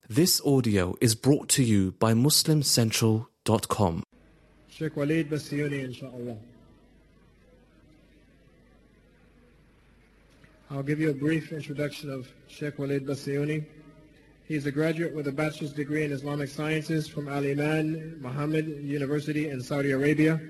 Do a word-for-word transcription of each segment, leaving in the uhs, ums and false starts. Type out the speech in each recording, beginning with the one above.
This audio is brought to you by Muslim Central dot com. Sheikh Waleed Bassiouni, inshallah. I'll give you a brief introduction of Sheikh Waleed Bassiouni. He is a graduate with a bachelor's degree in Islamic Sciences from Al-Iman Muhammad University in Saudi Arabia.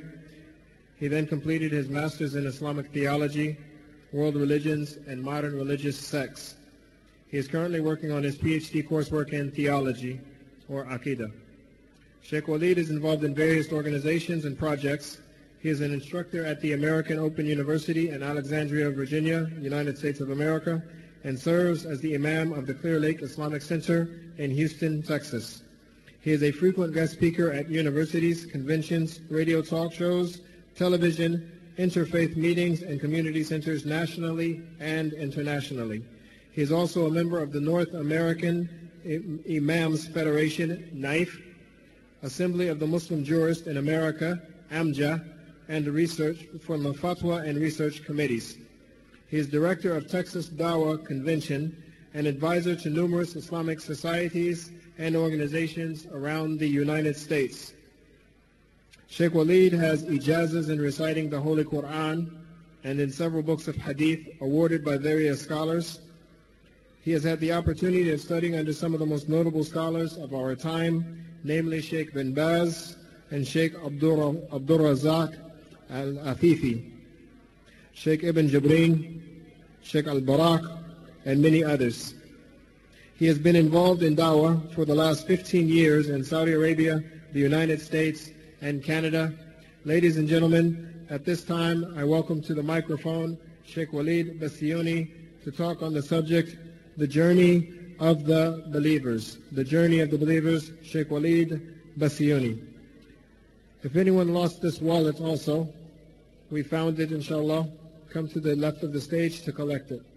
He then completed his master's in Islamic Theology, World Religions, and Modern Religious Sects. He is currently working on his PhD coursework in Theology, or Aqidah. Sheikh Waleed is involved in various organizations and projects. He is an instructor at the American Open University in Alexandria, Virginia, United States of America, and serves as the Imam of the Clear Lake Islamic Center in Houston, Texas. He is a frequent guest speaker at universities, conventions, radio talk shows, television, interfaith meetings, and community centers nationally and internationally. He is also a member of the North American Imams Federation, N I F, Assembly of the Muslim Jurists in America, A M J A, and the research from the Fatwa and Research Committees. He is director of Texas Dawah Convention and advisor to numerous Islamic societies and organizations around the United States. Sheikh Waleed has ijazas in reciting the Holy Quran and in several books of hadith awarded by various scholars. He has had the opportunity of studying under some of the most notable scholars of our time, namely Sheikh bin Baz and Sheikh Abdur Razak al-Afifi, Sheikh Ibn Jabreen, Sheikh al-Barak, and many others. He has been involved in dawah for the last fifteen years in Saudi Arabia, the United States, and Canada. Ladies and gentlemen, at this time I welcome to the microphone Sheikh Waleed Bassiouni to talk on the subject, the journey of the believers. The journey of the believers, Sheikh Waleed Bassiouni. If anyone lost this wallet also, we found it, inshallah. Come to the left of the stage to collect it.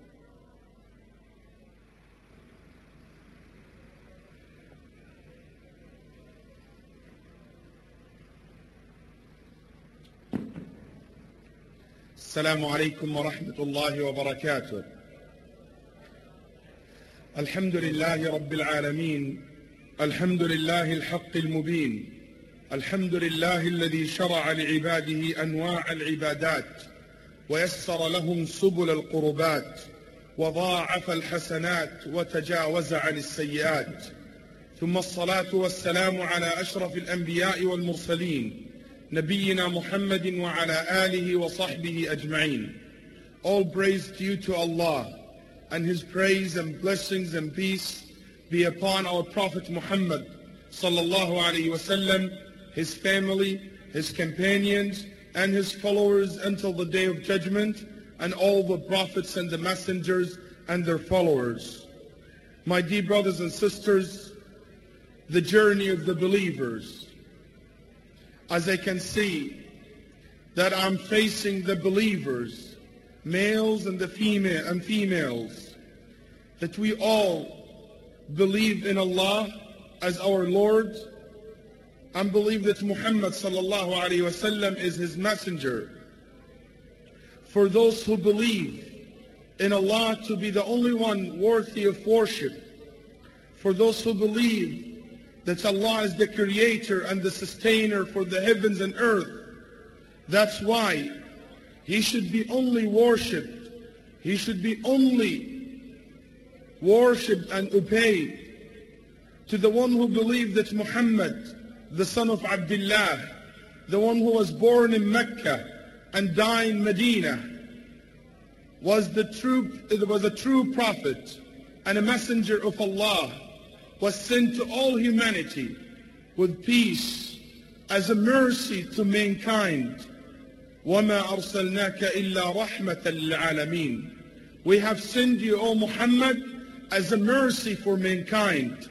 السلام عليكم ورحمة الله وبركاته. الحمد لله رب العالمين، الحمد لله الحق المبين، الحمد لله الذي شرع لعباده أنواع العبادات ويسر لهم سبل القربات وضاعف الحسنات وتجاوز عن السيئات، ثم الصلاة والسلام على أشرف الأنبياء والمرسلين نبينا محمد وعلى آله وصحبه أجمعين. All praise due to Allah, and His praise and blessings and peace be upon our Prophet Muhammad sallallahu alaihi wasallam, his family, his companions, and his followers until the day of judgment, and all the prophets and the messengers and their followers. My dear brothers and sisters, the journey of the believers. As I can see that I'm facing the believers, males and the female and females, that we all believe in Allah as our Lord and believe that Muhammad sallallahu alaihi wasallam is his messenger. For those who believe in Allah to be the only one worthy of worship, for those who believe that Allah is the creator and the sustainer for the heavens and earth, that's why He should be only worshipped. He should be only worshipped and obeyed. To the one who believed that Muhammad, the son of Abdullah, the one who was born in Mecca and died in Medina, was the true, was a true prophet and a messenger of Allah, was sent to all humanity with peace as a mercy to mankind. وَمَا أَرْسَلْنَاكَ إِلَّا رَحْمَةً لِلْعَالَمِينَ. We have sent you, O Muhammad, as a mercy for mankind.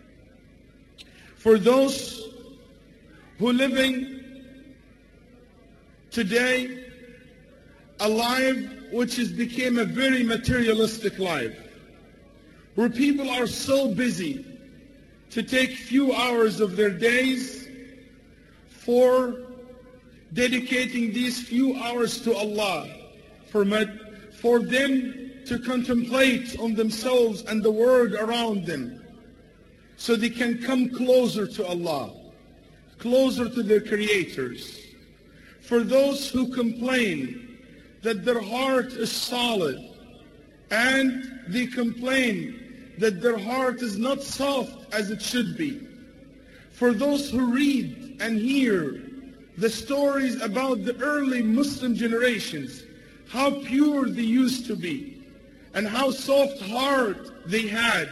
For those who living today a life which has become a very materialistic life, where people are so busy to take few hours of their days for dedicating these few hours to Allah, for, for them to contemplate on themselves and the world around them. so they can come closer to Allah, closer to their creators. For those who complain that their heart is solid, and they complain that their heart is not soft as it should be. For those who read and hear the stories about the early Muslim generations, how pure they used to be, and how soft heart they had,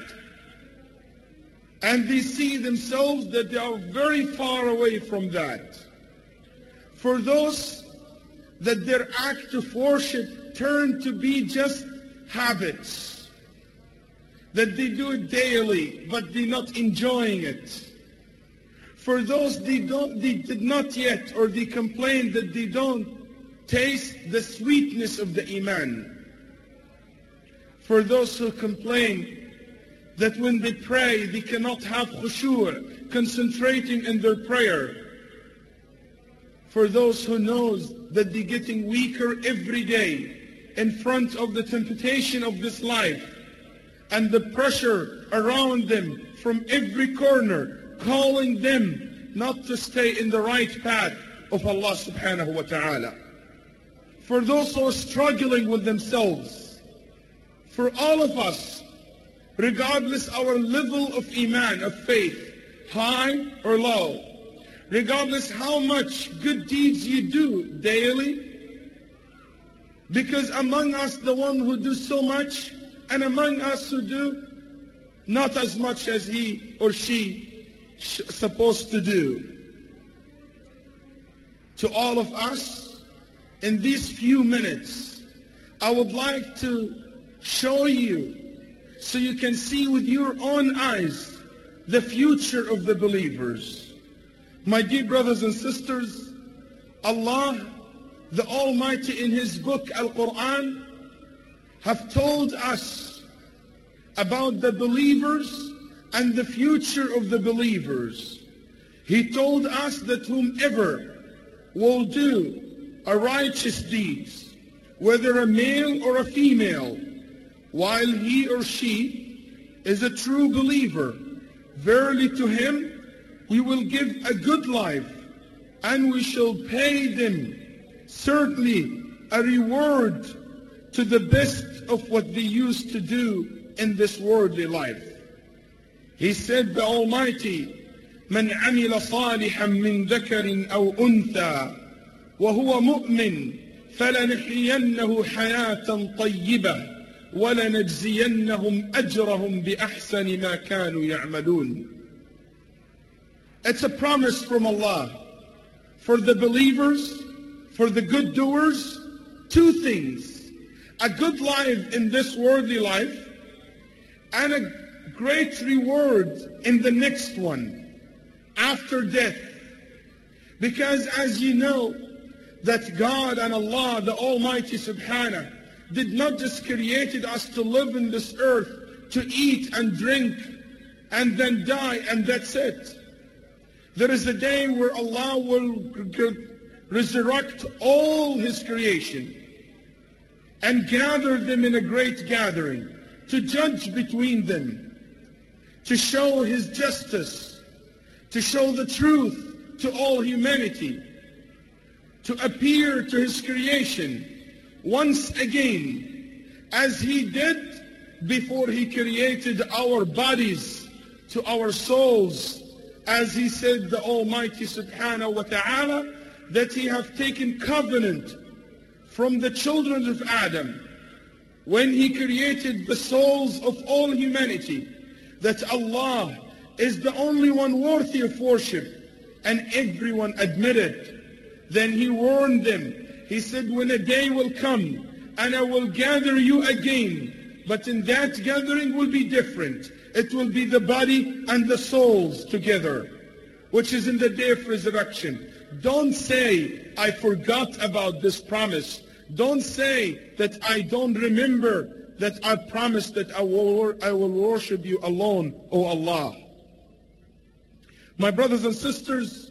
and they see themselves that they are very far away from that. For those that their act of worship turned to be just habits, that they do it daily, but they're not enjoying it. For those they don't, they did not yet, or they complain that they don't taste the sweetness of the Iman. For those who complain that when they pray, they cannot have khushu', concentrating in their prayer. For those who knows that they're getting weaker every day in front of the temptation of this life, and the pressure around them from every corner, calling them not to stay in the right path of Allah subhanahu wa ta'ala. For those who are struggling with themselves, for all of us, regardless our level of iman, of faith, high or low, regardless how much good deeds you do daily, because among us the one who do so much, and among us who do not as much as he or she sh- supposed to do. To all of us, in these few minutes, I would like to show you, so you can see with your own eyes, the future of the believers. My dear brothers and sisters, Allah, the Almighty, in His book, Al-Quran, have told us about the believers and the future of the believers. He told us that whomever will do a righteous deeds, whether a male or a female, while he or she is a true believer, verily to him we will give a good life, and we shall pay them certainly a reward to the best of what they used to do in this worldly life. He said, the Almighty, من عمل صالحا من ذكر أو أنثى وهو مؤمن فلنحيينه حياة طيبة وَلَنَجْزِيَنَّهُمْ أَجْرَهُمْ بِأَحْسَنِ مَا كَانُوا يَعْمَلُونَ. It's a promise from Allah for the believers, for the good doers, two things: a good life in this worldly life, and a great reward in the next one, after death. Because as you know, that God and Allah, the Almighty Subhanahu, did not just created us to live in this earth, to eat and drink, and then die, and that's it. There is a day where Allah will resurrect all His creation and gather them in a great gathering to judge between them, to show His justice, to show the truth to all humanity, to appear to His creation once again, as He did before He created our bodies to our souls, as He said, the Almighty Subhanahu wa Ta'ala, that He have taken covenant from the children of Adam when He created the souls of all humanity, that Allah is the only one worthy of worship, and everyone admitted. Then He warned them. He said, when a day will come and I will gather you again, but in that gathering will be different. It will be the body and the souls together, which is in the day of resurrection. Don't say, I forgot about this promise. Don't say that I don't remember that I promised that I will, I will worship you alone, O Allah. My brothers and sisters,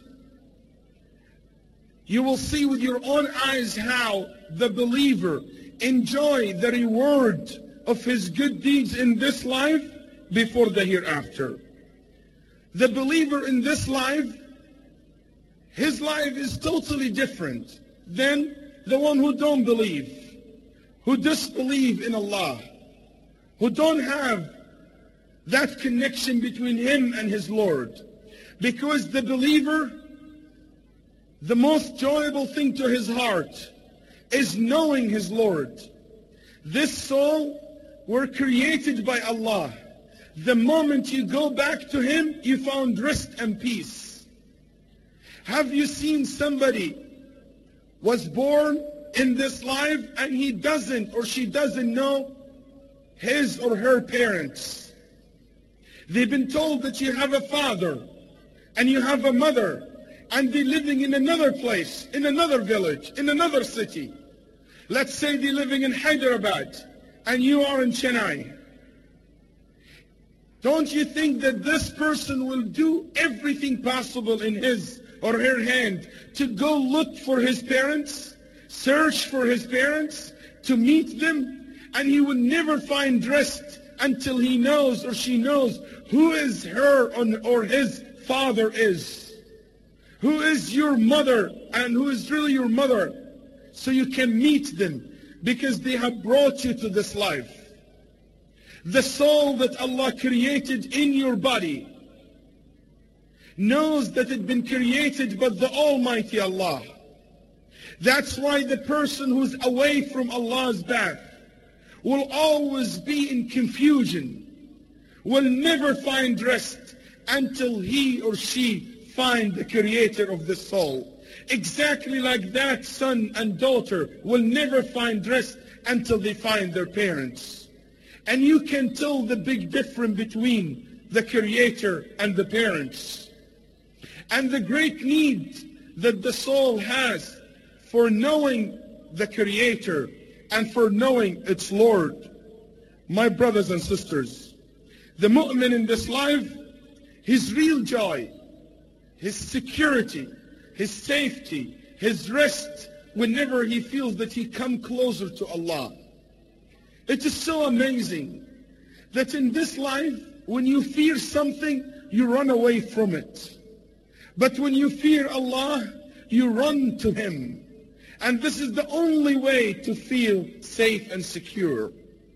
you will see with your own eyes how the believer enjoy the reward of his good deeds in this life before the hereafter. The believer in this life, his life is totally different than the one who don't believe, who disbelieve in Allah, who don't have that connection between him and his Lord. Because the believer, the most enjoyable thing to his heart is knowing his Lord. This soul were created by Allah. The moment you go back to him, you found rest and peace. Have you seen somebody was born in this life and he doesn't or she doesn't know his or her parents? They've been told that you have a father and you have a mother, and they're living in another place, in another village, in another city. Let's say they're living in Hyderabad and you are in Chennai. Don't you think that this person will do everything possible in his or her hand to go look for his parents, search for his parents, to meet them, and he will never find rest until he knows or she knows who is her or his father is, who is your mother and who is really your mother, so you can meet them because they have brought you to this life. The soul that Allah created in your body knows that it's been created by the Almighty Allah. That's why the person who's away from Allah's path will always be in confusion, will never find rest until he or she find the creator of the soul. Exactly like that son and daughter will never find rest until they find their parents. And you can tell the big difference between the creator and the parents. And the great need that the soul has for knowing the creator and for knowing its Lord. My brothers and sisters, the mu'min in this life, his real joy, his security, his safety, his rest, whenever he feels that he come closer to Allah. It is so amazing that in this life, when you fear something, you run away from it. But when you fear Allah, you run to Him. And this is the only way to feel safe and secure.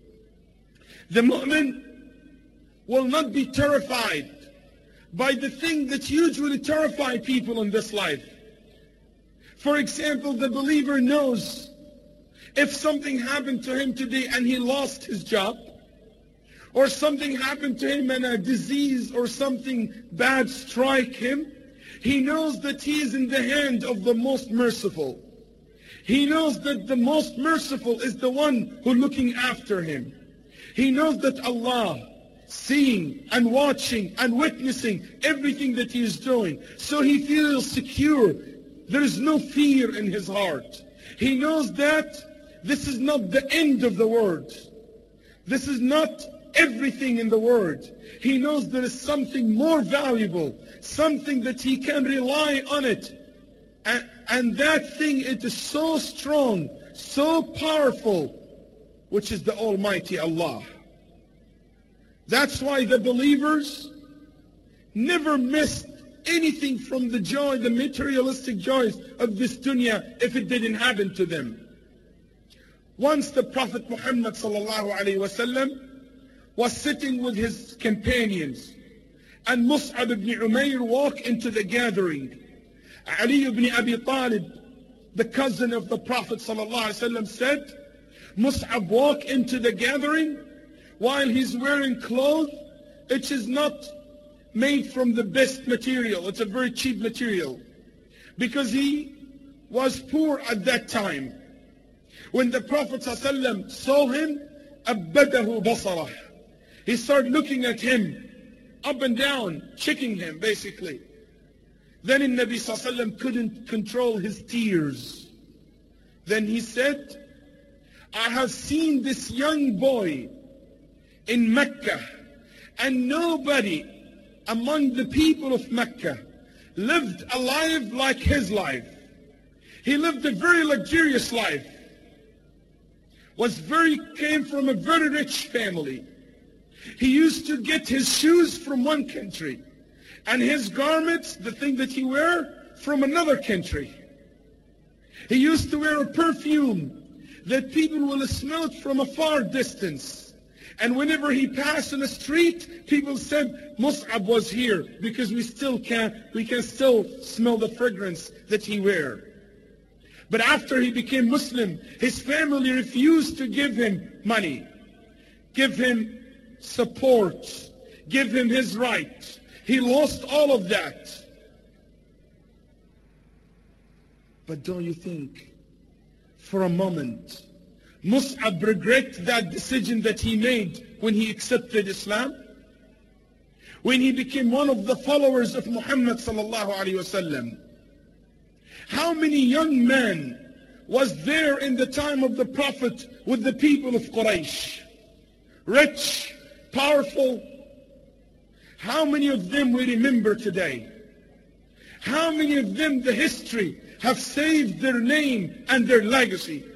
The mu'min will not be terrified by the thing that usually terrify people in this life. For example, the believer knows if something happened to him today and he lost his job, or something happened to him and a disease or something bad strike him, he knows that he is in the hand of the most merciful. He knows that the most merciful is the one who looking after him. He knows that Allah seeing and watching and witnessing everything that he is doing. So he feels secure. There is no fear in his heart. He knows that this is not the end of the world. This is not everything in the world. He knows there is something more valuable, something that he can rely on it. And, and that thing, it is so strong, so powerful, which is the Almighty Allah. That's why the believers never missed anything from the joy, the materialistic joys of this dunya if it didn't happen to them. Once the Prophet Muhammad sallallahu alaihi wasallam was sitting with his companions, and Mus'ab ibn Umayr walked into the gathering. Ali ibn Abi Talib, the cousin of the Prophet sallallahu alaihi wasallam, said, Mus'ab walked into the gathering while he's wearing clothes which is not made from the best material. It's a very cheap material, because he was poor at that time. When the Prophet ﷺ saw him, أَبَّدَهُ بَصَرَهُ, he started looking at him up and down, checking him basically. Then the Nabi ﷺ couldn't control his tears. Then he said, I have seen this young boy in Mecca, and nobody among the people of Mecca lived a life like his life. He lived a very luxurious life. Was very, came from a very rich family. He used to get his shoes from one country And his garments, the thing that he wear, from another country. He used to wear a perfume that people will smell it from a far distance. And whenever he passed in the street, people said, Mus'ab was here, because we still can, we can still smell the fragrance that he wear. But after he became Muslim, his family refused to give him money, give him support, give him his right. He lost all of that. But don't you think, for a moment, Mus'ab regret that decision that he made when he accepted Islam? When he became one of the followers of Muhammad sallallahu alaihi wasallam? How many young men was there in the time of the Prophet with the people of Quraysh? Rich, powerful. How many of them we remember today? How many of them the history have saved their name and their legacy?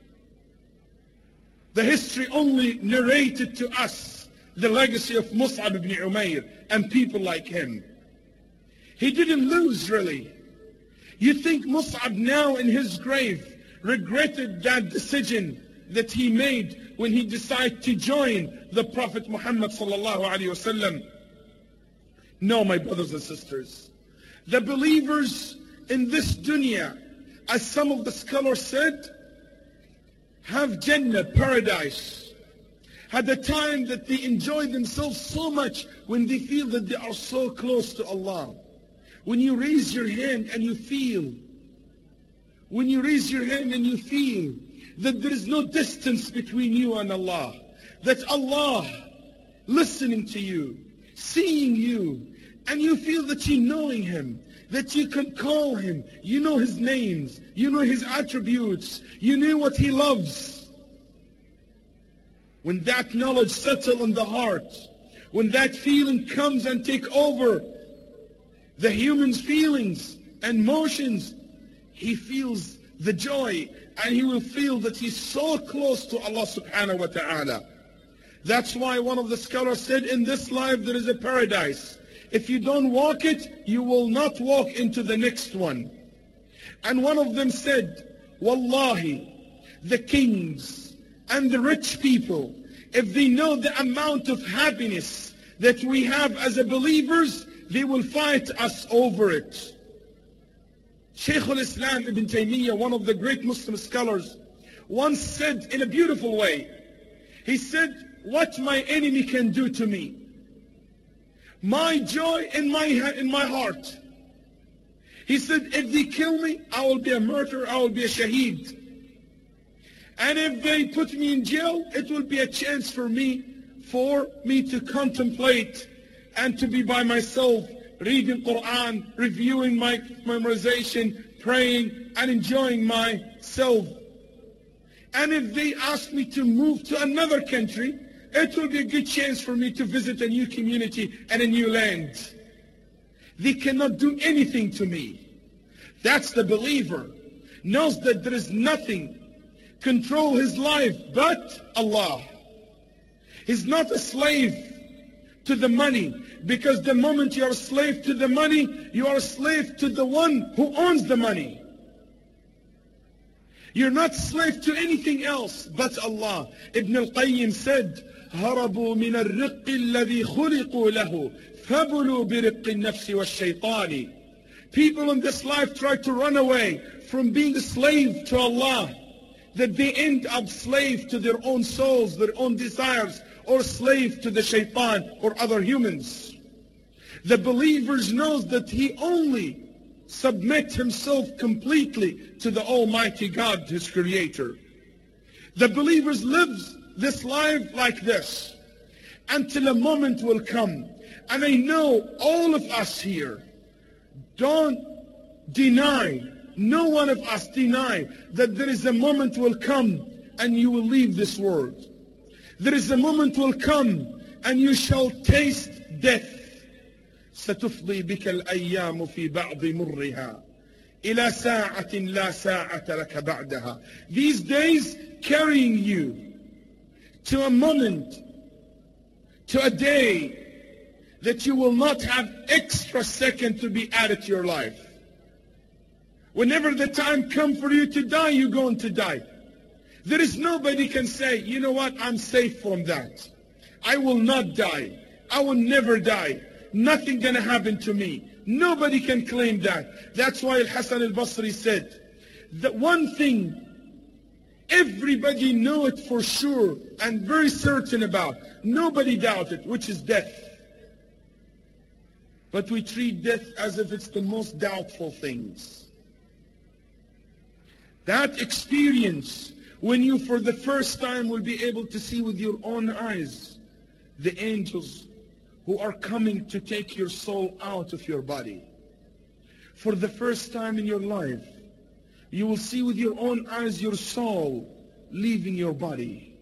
The history only narrated to us the legacy of Mus'ab ibn Umayr and people like him. He didn't lose really. You think Mus'ab now in his grave regretted that decision that he made when he decided to join the Prophet Muhammad sallallahu alaihi wasallam? No, my brothers and sisters. The believers in this dunya, as some of the scholars said, have Jannah, paradise, at the time that they enjoy themselves so much when they feel that they are so close to Allah. When you raise your hand and you feel, when you raise your hand and you feel that there is no distance between you and Allah, that Allah listening to you, seeing you, and you feel that you knowing Him, that you can call Him, you know His names, you know His attributes, you know what He loves. When that knowledge settles in the heart, when that feeling comes and take over the human's feelings and emotions, he feels the joy and he will feel that he's so close to Allah subhanahu wa ta'ala. That's why one of the scholars said, in this life there is a paradise. If you don't walk it, you will not walk into the next one. And one of them said, Wallahi, the kings and the rich people, if they know the amount of happiness that we have as a believers, they will fight us over it. Shaykh al-Islam Ibn Taymiyyah, one of the great Muslim scholars, once said in a beautiful way, he said, what my enemy can do to me, my joy in my, in my heart. He said, if they kill me, I will be a martyr, I will be a shaheed. And if they put me in jail, it will be a chance for me, for me to contemplate and to be by myself, reading Quran, reviewing my memorization, praying and enjoying myself. And if they ask me to move to another country, it will be a good chance for me to visit a new community and a new land. They cannot do anything to me. That's the believer. Knows that there is nothing control his life but Allah. He's not a slave to the money, because the moment you are a slave to the money, you are a slave to the one who owns the money. You're not slave to anything else but Allah. Ibn al-Qayyim said, هربوا من الرق الذي خلقوا له فبلوا برق النفس والشيطان. People in this life try to run away from being a slave to Allah, that they end up slave to their own souls, their own desires, or slave to the shaitan or other humans. The believers knows that he only submit himself completely to the Almighty God, his Creator. The believers lives this life like this until a moment will come. And I know all of us here don't deny, no one of us deny that there is a moment will come and you will leave this world. There is a moment will come and you shall taste death. ستفضي بك الأيام في بعض مرها إلى ساعة لا ساعة لك بعدها. These days carrying you to a moment, to a day that you will not have extra second to be added to your life. Whenever the time comes for you to die, you're going to die. There is nobody can say, you know what, I'm safe from that. I will not die. I will never die. Nothing gonna happen to me. Nobody can claim that. That's why Al-Hasan al-Basri said, that one thing everybody know it for sure and very certain about, nobody doubt it, which is death. But we treat death as if it's the most doubtful things. That experience, when you for the first time will be able to see with your own eyes the angels who are coming to take your soul out of your body. For the first time in your life, you will see with your own eyes your soul leaving your body.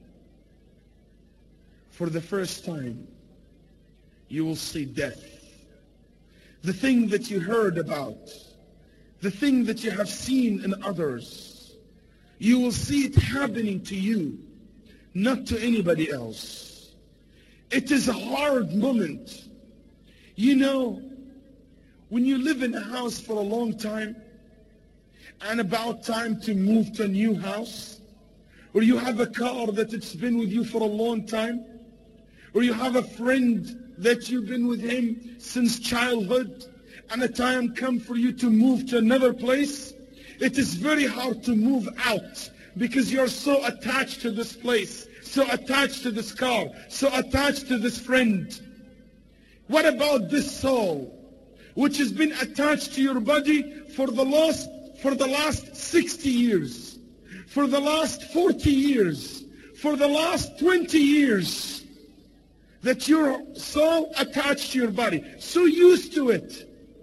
For the first time, you will see death. The thing that you heard about, the thing that you have seen in others, you will see it happening to you, not to anybody else. It is a hard moment. You know, when you live in a house for a long time, and about time to move to a new house, or you have a car that it's been with you for a long time, or you have a friend that you've been with him since childhood, and a time come for you to move to another place, it is very hard to move out because you're so attached to this place, so attached to this car, so attached to this friend. What about this soul, which has been attached to your body for the last, for the last sixty years, for the last forty years, for the last twenty years, that you're so attached to your body, so used to it,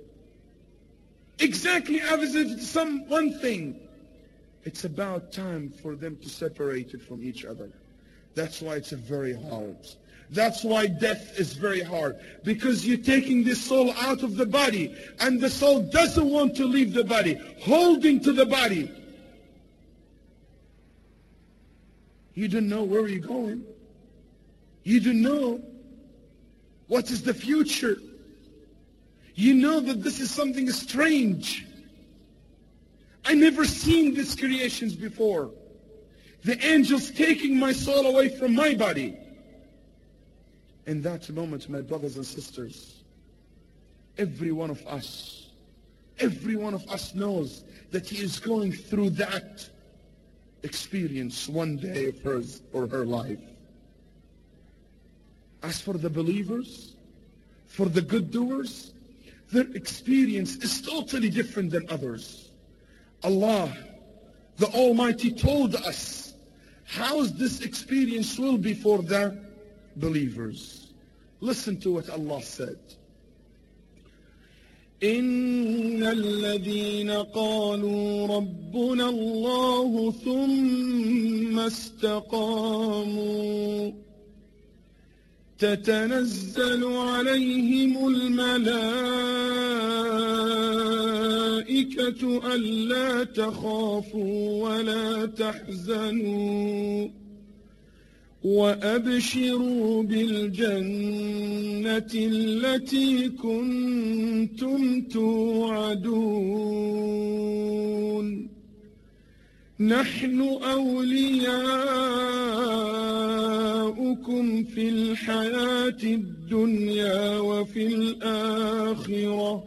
exactly as if it's some one thing. It's about time for them to separate it from each other. That's why it's very hard. That's why death is very hard, because you're taking the soul out of the body, and the soul doesn't want to leave the body, holding to the body. You don't know where you're going. You don't know what is the future. You know that this is something strange. I never seen these creations before. The angels taking my soul away from my body. In that moment, my brothers and sisters, every one of us, every one of us knows that he is going through that experience one day of hers or her life. As for the believers, for the good doers, their experience is totally different than others. Allah, the Almighty, told us how this experience will be for the believers. Listen to what Allah said. إن الذين قالوا ربنا الله ثم استقاموا تتنزل عليهم الملائكة ألا تخافوا ولا تحزنوا وأبشروا بالجنة التي كنتم توعدون نحن أولياؤكم في الحياة الدنيا وفي الآخرة.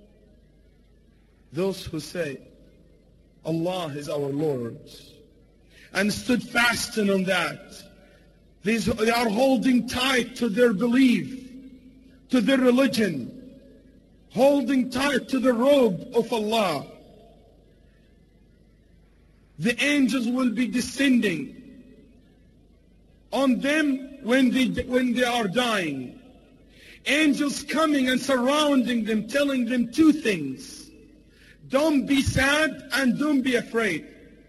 Those who say, Allah is our Lord, and stood fasting on that, These, they are holding tight to their belief, to their religion, holding tight to the robe of Allah. The angels will be descending on them when they, when they are dying. Angels coming and surrounding them, telling them two things. Don't be sad and don't be afraid.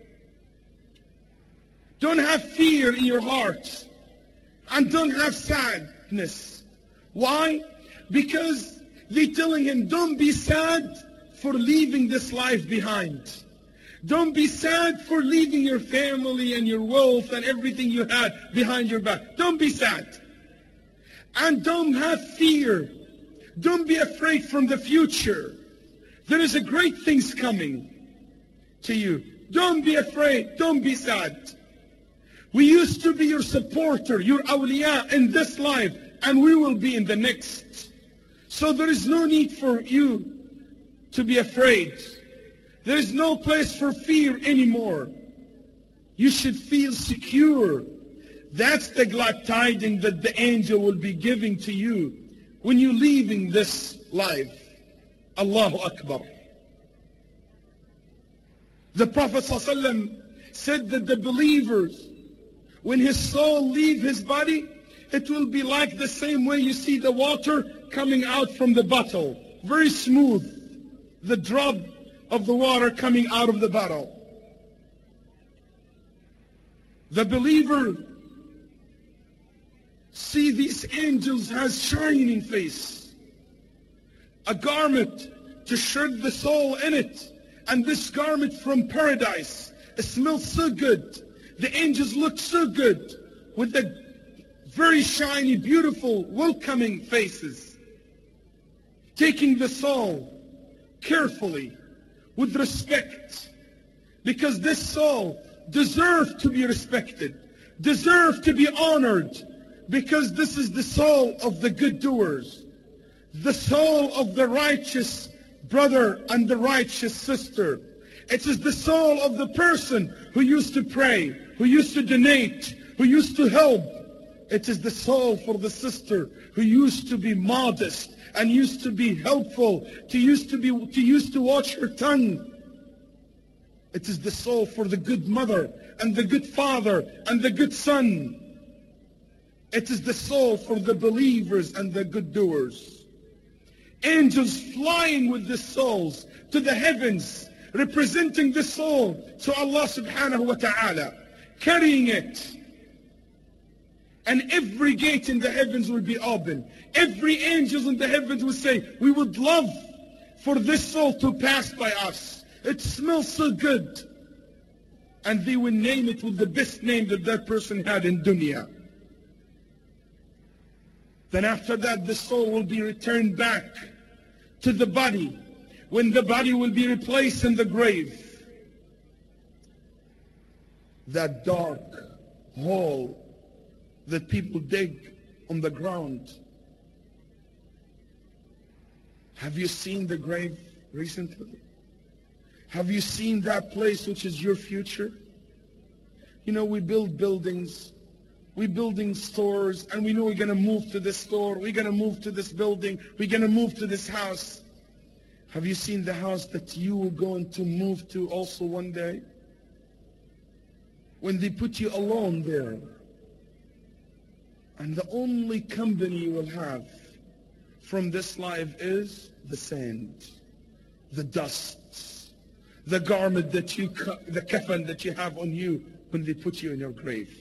Don't have fear in your hearts. And don't have sadness. Why? Because they're telling him, don't be sad for leaving this life behind. Don't be sad for leaving your family and your wealth and everything you had behind your back. Don't be sad. And don't have fear Don't be afraid from the future. There is a great things coming to you. Don't be afraid. Don't be sad. We used to be your supporter, your awliya in this life, and we will be in the next. So there is no need for you to be afraid. There is no place for fear anymore. You should feel secure. That's the glad tidings that the angel will be giving to you when you're leaving this life. Allahu Akbar. The Prophet ﷺ said that the believers, when his soul leave his body, it will be like the same way you see the water coming out from the bottle. Very smooth. The drop of the water coming out of the bottle. The believer see these angels has shining face, a garment to shred the soul in it, and this garment from paradise, it smells so good. The angels look so good with the very shiny, beautiful, welcoming faces, taking the soul carefully with respect, because this soul deserves to be respected, deserves to be honored, because this is the soul of the good doers, the soul of the righteous brother and the righteous sister. It is the soul of the person who used to pray, who used to donate, who used to help. It is the soul for the sister who used to be modest and used to be helpful, to used to be to used to watch her tongue. It is the soul for the good mother and the good father and the good son. It is the soul for the believers and the good doers. Angels flying with the souls to the heavens, representing the soul to Allah subhanahu wa ta'ala, carrying it. And every gate in the heavens will be open. Every angel in the heavens will say, we would love for this soul to pass by us. It smells so good. And they will name it with the best name that that person had in dunya. Then after that, the soul will be returned back to the body, when the body will be replaced in the grave. That dark hole that people dig on the ground. Have you seen the grave recently? Have you seen that place which is your future? You know, we build buildings, we're building stores, and we know we're going to move to this store, we're going to move to this building, we're going to move to this house. Have you seen the house that you are going to move to also one day? When they put you alone there, and the only company you will have from this life is the sand, the dust, the garment that you, the kafan that you have on you when they put you in your grave.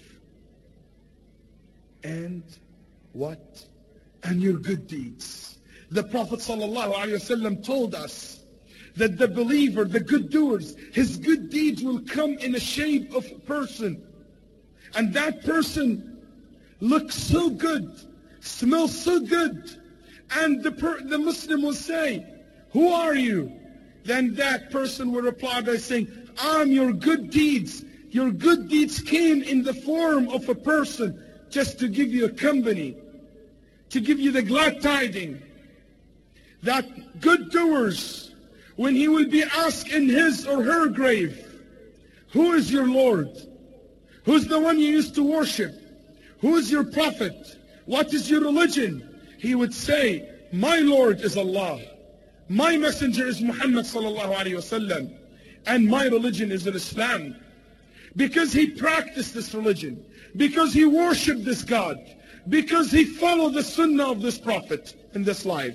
And what? And your good deeds. The Prophet ﷺ told us that the believer, the good doers, his good deeds will come in the shape of a person. And that person looks so good, smells so good. And the, per, the Muslim will say, who are you? Then that person will reply by saying, I'm your good deeds. Your good deeds came in the form of a person, just to give you a company, to give you the glad tidings. That good doers, when he will be asked in his or her grave, who is your Lord? Who's the one you used to worship? Who is your prophet? What is your religion? He would say, my Lord is Allah. My messenger is Muhammad sallallahu alayhi wasallam. And my religion is Islam. Because he practiced this religion. Because he worshipped this God. Because he followed the sunnah of this prophet in this life.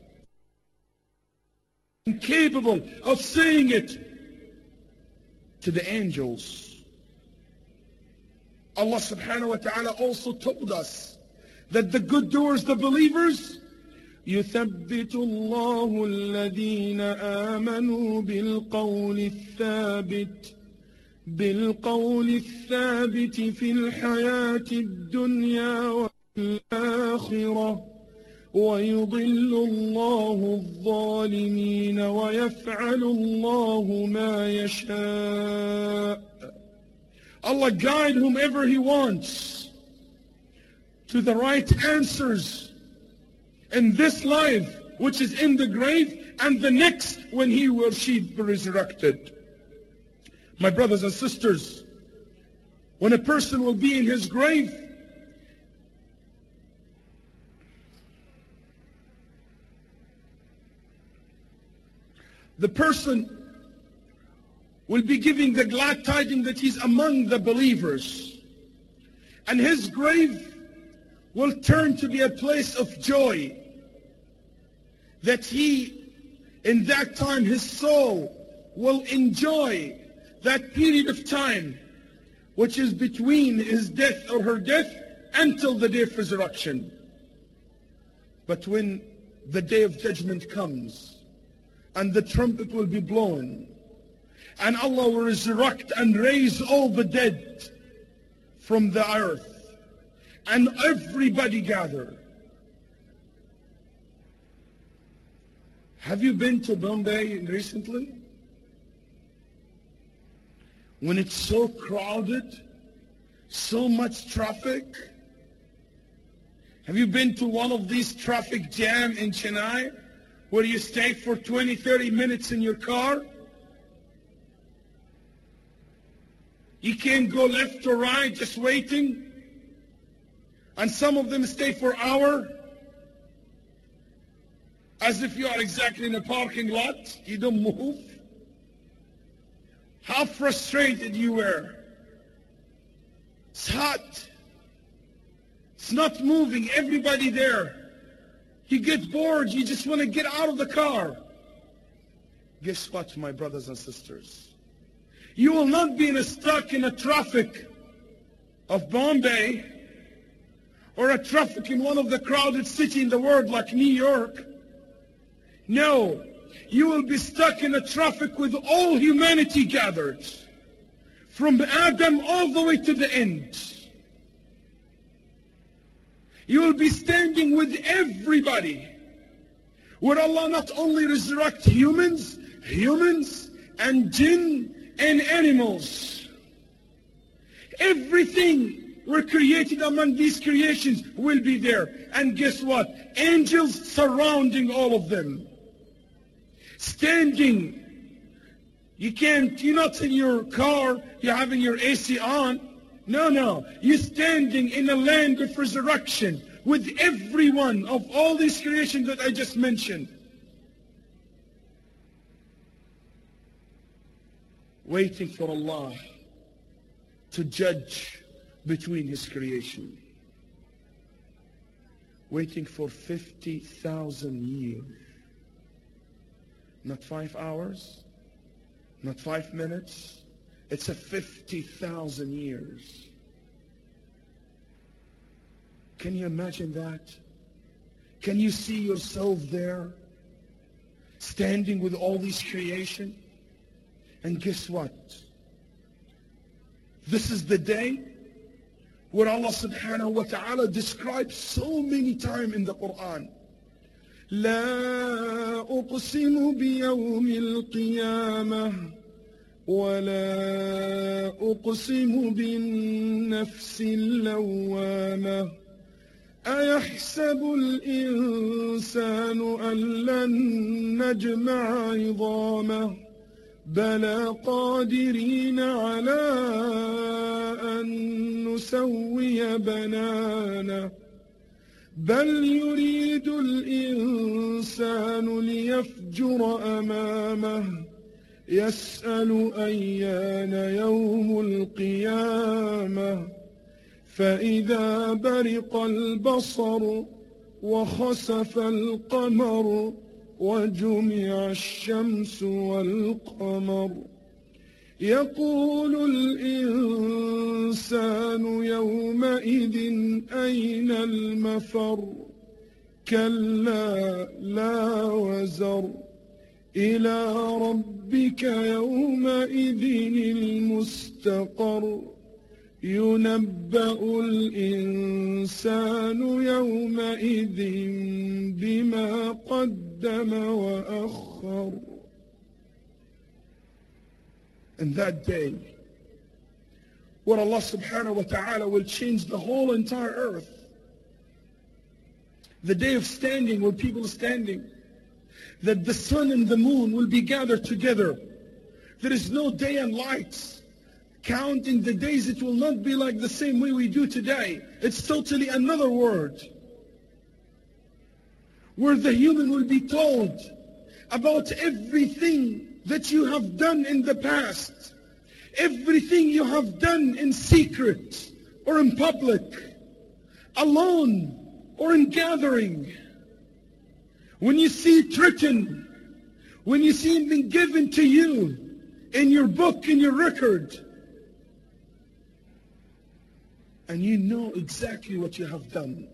Incapable of saying it to the angels. Allah subhanahu wa ta'ala also told us that the good doers, the believers, يثبت الله الذين آمنوا بالقول الثابت بالقول الثابت في الحياة الدنيا والآخرة ويضل الله الظالمين ويفعل الله ما يشاء. Allah guide whomever He wants to the right answers in this life, which is in the grave, and the next when he or she be resurrected. My brothers and sisters, when a person will be in his grave, the person will be giving the glad tidings that he's among the believers, and his grave will turn to be a place of joy, that he, in that time, his soul will enjoy that period of time which is between his death or her death until the day of resurrection. But when the day of judgment comes and the trumpet will be blown and Allah will resurrect and raise all the dead from the earth and everybody gather. Have you been to Bombay recently? When it's so crowded, so much traffic. Have you been to one of these traffic jam in Chennai where you stay for twenty, thirty minutes in your car? You can't go left or right, just waiting. And some of them stay for an hour, as if you are exactly in a parking lot. You don't move. How frustrated you were. It's hot. It's not moving. Everybody there. You get bored. You just want to get out of the car. Guess what, my brothers and sisters? You will not be in a stuck in a traffic of Bombay or a traffic in one of the crowded cities in the world like New York. No, you will be stuck in a traffic with all humanity gathered, from Adam all the way to the end. You will be standing with everybody, where Allah not only resurrect humans, humans and jinn and animals. Everything were created among these creations will be there. And guess what? Angels surrounding all of them. Standing. You can't, you're not in your car, you're having your A C on. No, no. You're standing in a land of resurrection with every one of all these creations that I just mentioned. Waiting for Allah to judge between His creation. Waiting for fifty thousand years. Not five hours, not five minutes. It's a fifty thousand years. Can you imagine that? Can you see yourself there, standing with all these creation? And guess what? This is the day where Allah subhanahu wa ta'ala describes so many times in the Quran. لا أقسم بيوم القيامة ولا أقسم بالنفس اللوامة أيحسب الإنسان أن لن نجمع عظامه بلى قادرين على أن نسوي بنانه بل يريد الإنسان ليفجر أمامه يسأل أيان يوم القيامة فإذا برق البصر وخسف القمر وجمع الشمس والقمر يقول الإنسان يومئذ أين المفر كلا لا وزر إلى ربك يومئذ المستقر ينبأ الإنسان يومئذ بما قدم وأخر. And that day, where Allah subhanahu wa ta'ala will change the whole entire earth. The day of standing, where people are standing, that the sun and the moon will be gathered together. There is no day and lights. Counting the days, it will not be like the same way we do today. It's totally another world. Where the human will be told about everything that you have done in the past. Everything you have done in secret or in public, alone or in gathering. When you see it written, when you see it being given to you in your book, in your record, and you know exactly what you have done.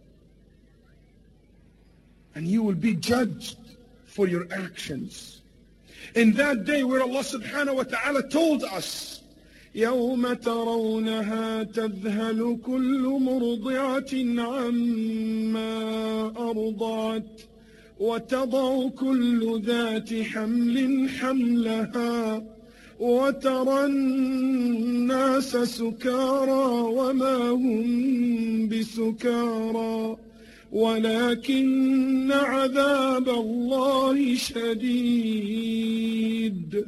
And you will be judged for your actions. In that day where Allah subhanahu wa ta'ala told us, يَوْمَ تَرَوْنَهَا تَذْهَلُ كُلُّ مُرْضِعَةٍ عَمَّا أَرْضَعَتْ وَتَضَعُ كُلُّ ذَاتِ حَمْلٍ حَمْلَهَا وَتَرَى النَّاسَ سُكَارَى وَمَا هُمْ بِسُكَارَى وَلَكِنَّ عَذَابَ اللَّهِ شَدِيدٌ.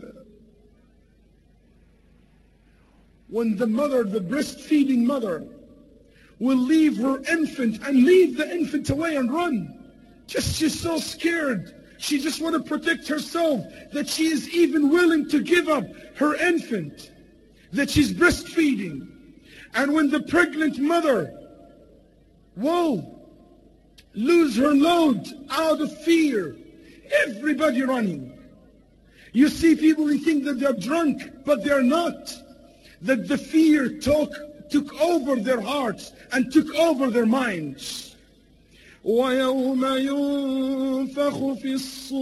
When the mother, the breastfeeding mother, will leave her infant and leave the infant away and run. Just she's so scared. She just wants to protect herself, that she is even willing to give up her infant that she's breastfeeding. And when the pregnant mother will lose her load out of fear, everybody running. You see people who think that they're drunk, but they're not. That the fear took, took over their hearts and took over their minds. وَيَوْمَ يُنفَخُ فِي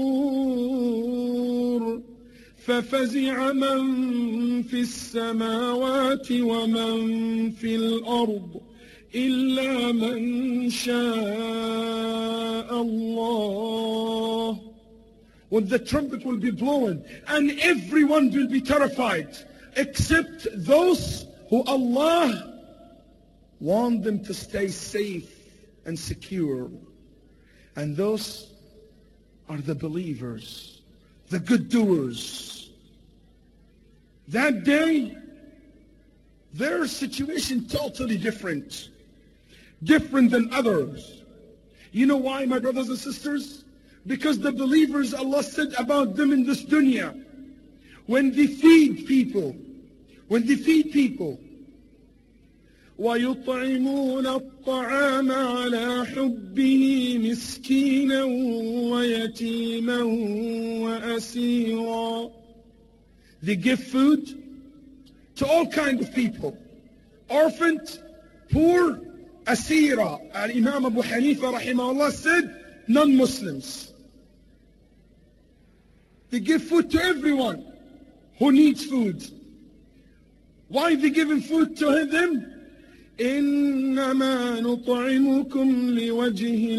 الصُّورِ فَفَزِعَ مَنْ فِي السَّمَاوَاتِ وَمَنْ فِي الْأَرْضِ إِلَّا مَنْ شَاءَ اللَّهُ. When the trumpet will be blown and everyone will be terrified except those who Allah want them to stay safe and secure. And those are the believers, the good doers. That day, their situation totally different. Different than others. You know why, my brothers and sisters? Because the believers, Allah said about them in this dunya, when they feed people, when they feed people, وَيُطْعِمُونَ الطَّعَامَ عَلَى حُبِّهِ مِسْكِينًا وَيَتِيمًا وَأَسِيرًا. They give food to all kinds of people. Orphaned, poor, asira. Al-Imam Abu Hanifa rahimahullah said, non-Muslims. They give food to everyone who needs food. Why are they giving food to them? إنما نطعمكم لوجه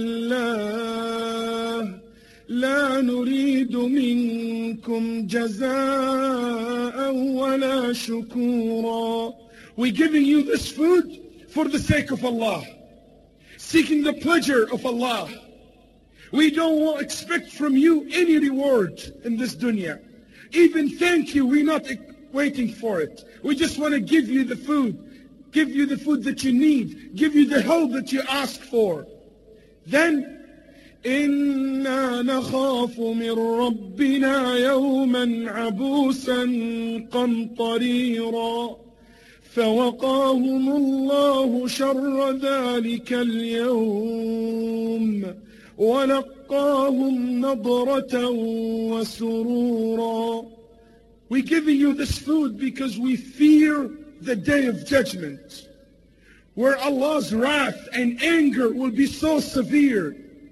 الله لا نريد منكم جزاء ولا شكورا. We're giving you this food for the sake of Allah, seeking the pleasure of Allah. We don't expect from you any reward in this dunya. Even thank you, we're not waiting for it. We just want to give you the food. Give you the food that you need. Give you the help that you ask for. Then, إِنَّا نَخَافُ مِنْ رَبِّنَا يَوْمًا عَبُوسًا قَمْطَرِيرًا فَوَقَاهُمُ اللَّهُ شَرَّ ذَلِكَ الْيَوْمِ وَلَقَّاهُمْ نَضْرَةً وَسُرُورًا. We're giving you this food because we fear the day of judgment, where Allah's wrath and anger will be so severe.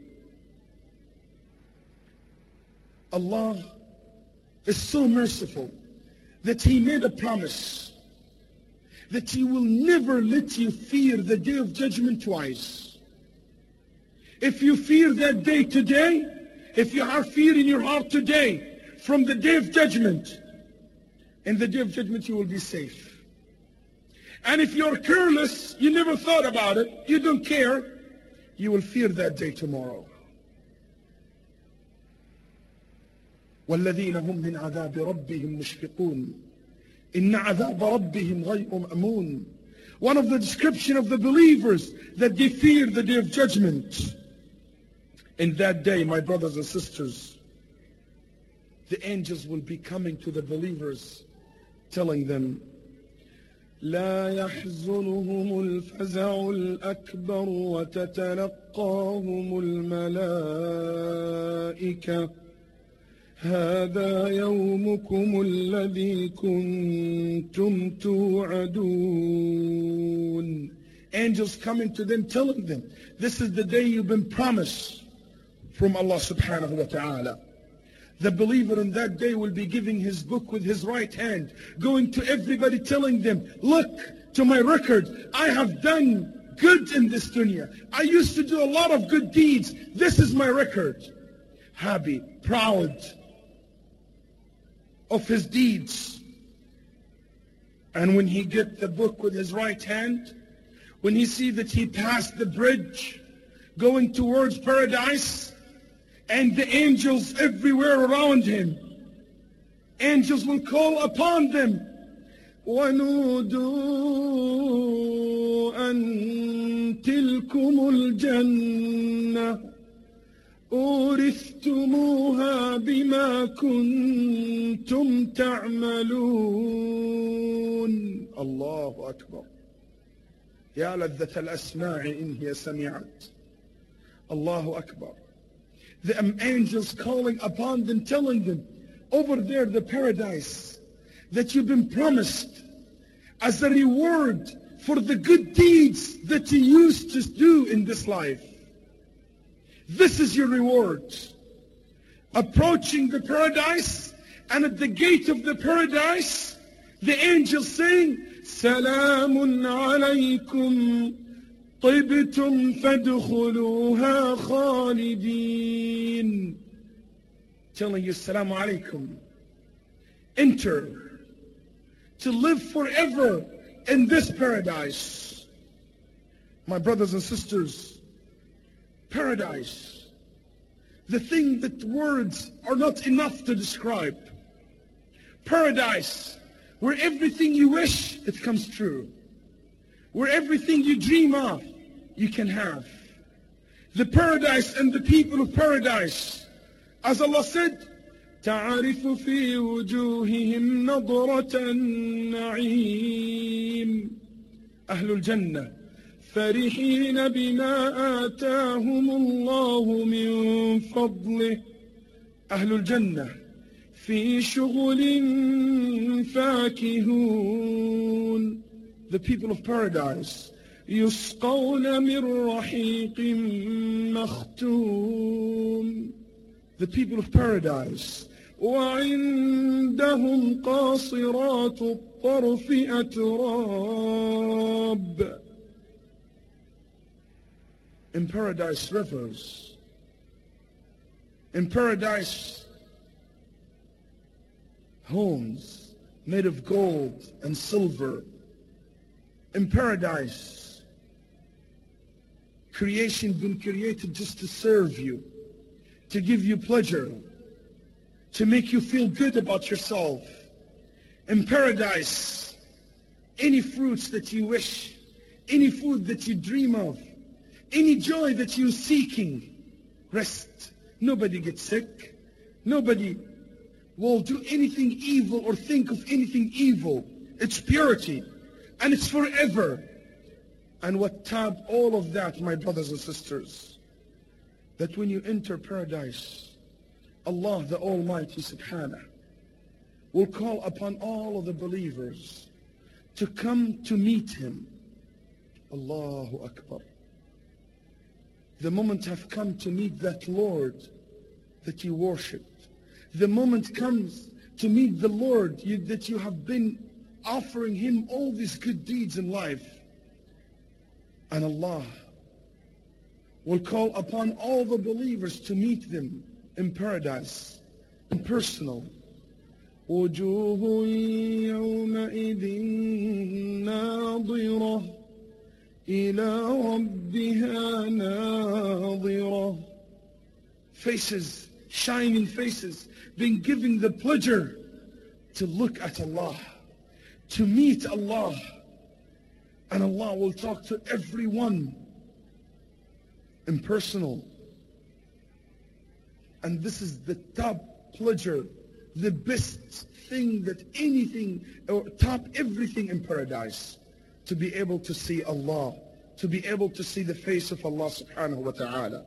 Allah is so merciful that He made a promise that He will never let you fear the day of judgment twice. If you fear that day today, if you have fear in your heart today from the day of judgment, in the day of judgment you will be safe. And if you're careless, you never thought about it, you don't care, you will fear that day tomorrow. وَالَّذِينَ هُمْ مِنْ عَذَابِ رَبِّهِمْ مُشْفِقُونَ إِنَّ عَذَابَ رَبِّهِمْ غَيْرُ مَأْمُونَ. One of the description of the believers, that they fear the day of judgment. In that day, my brothers and sisters, the angels will be coming to the believers, telling them, لا يحزنهم الفزع الأكبر وتتلقاهم الملائكة هذا يومكم الذي كنتم توعدون. Angels coming to them, telling them, this is the day you've been promised from Allah subhanahu wa ta'ala. The believer in that day will be giving his book with his right hand, going to everybody telling them, look to my record, I have done good in this dunya. I used to do a lot of good deeds. This is my record. Happy, proud of his deeds. And when he get the book with his right hand, when he see that he passed the bridge going towards paradise, and the angels everywhere around him, angels will call upon them, وَنُودُوا أَن تِلْكُمُ الْجَنَّةِ أُورِثْتُمُوهَا بِمَا كُنْتُمْ تَعْمَلُونَ. Allahu Akbar. يا لذة الأسماع إن هي سمعت. Allahu Akbar. The angels calling upon them, telling them, over there the paradise that you've been promised as a reward for the good deeds that you used to do in this life. This is your reward. Approaching the paradise, and at the gate of the paradise, the angels saying, Salamun alaykum طِبْتُمْ فَادْخُلُوهَا خَالِدِينَ. Telling you, Assalamu alaikum. Enter to live forever in this paradise. My brothers and sisters, paradise, the thing that words are not enough to describe. Paradise, where everything you wish, it comes true. Where everything you dream of, you can have. The paradise and the people of paradise, as Allah said, تعرف في وجوههم نضرة النعيم أهل الجنة فرحين بما آتاهم الله من فضله أهل الجنة في شغل فاكهون. The people of paradise, يسقون من رحيق مختوم. The people of paradise, وعندهم قاصرات الطرف أتراب. In paradise, rivers. In paradise, homes made of gold and silver. In paradise, creation been created just to serve you, to give you pleasure, to make you feel good about yourself. In paradise, any fruits that you wish, any food that you dream of, any joy that you're seeking, rest. Nobody gets sick. Nobody will do anything evil or think of anything evil. It's purity. And it's forever. And what tab all of that, my brothers and sisters, that when you enter paradise, Allah the Almighty Subhanahu will call upon all of the believers to come to meet Him. Allahu Akbar. The moment have come to meet that Lord that you worshipped. The moment comes to meet the Lord you, that you have been offering him all these good deeds in life. And Allah will call upon all the believers to meet them in paradise, in personal. وجوه يومئذ ناظرة إلى ربها ناظرة. Faces, shining faces, being given the pleasure to look at Allah, to meet Allah. And Allah will talk to everyone in personal. And this is the top pleasure, the best thing that anything, or top everything in paradise. To be able to see Allah, to be able to see the face of Allah subhanahu wa ta'ala.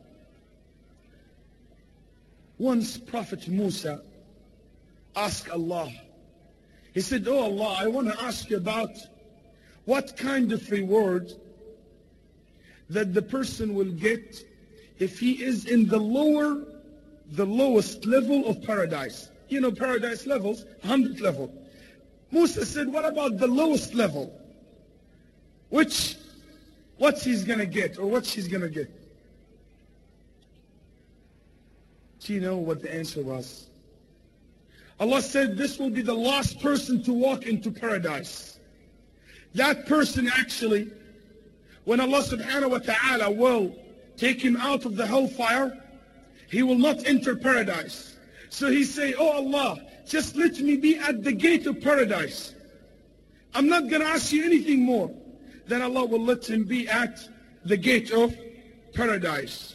Once Prophet Musa asked Allah, he said, oh Allah, I want to ask you about what kind of reward that the person will get if he is in the lower, the lowest level of paradise. You know, paradise levels, hundredth level. Musa said, what about the lowest level? Which, what he's going to get, or what she's going to get? Do you know what the answer was? Allah said, this will be the last person to walk into paradise. That person actually, when Allah subhanahu wa ta'ala will take him out of the hellfire, he will not enter paradise. So he say, oh Allah, just let me be at the gate of paradise. I'm not going to ask you anything more. Then Allah will let him be at the gate of paradise.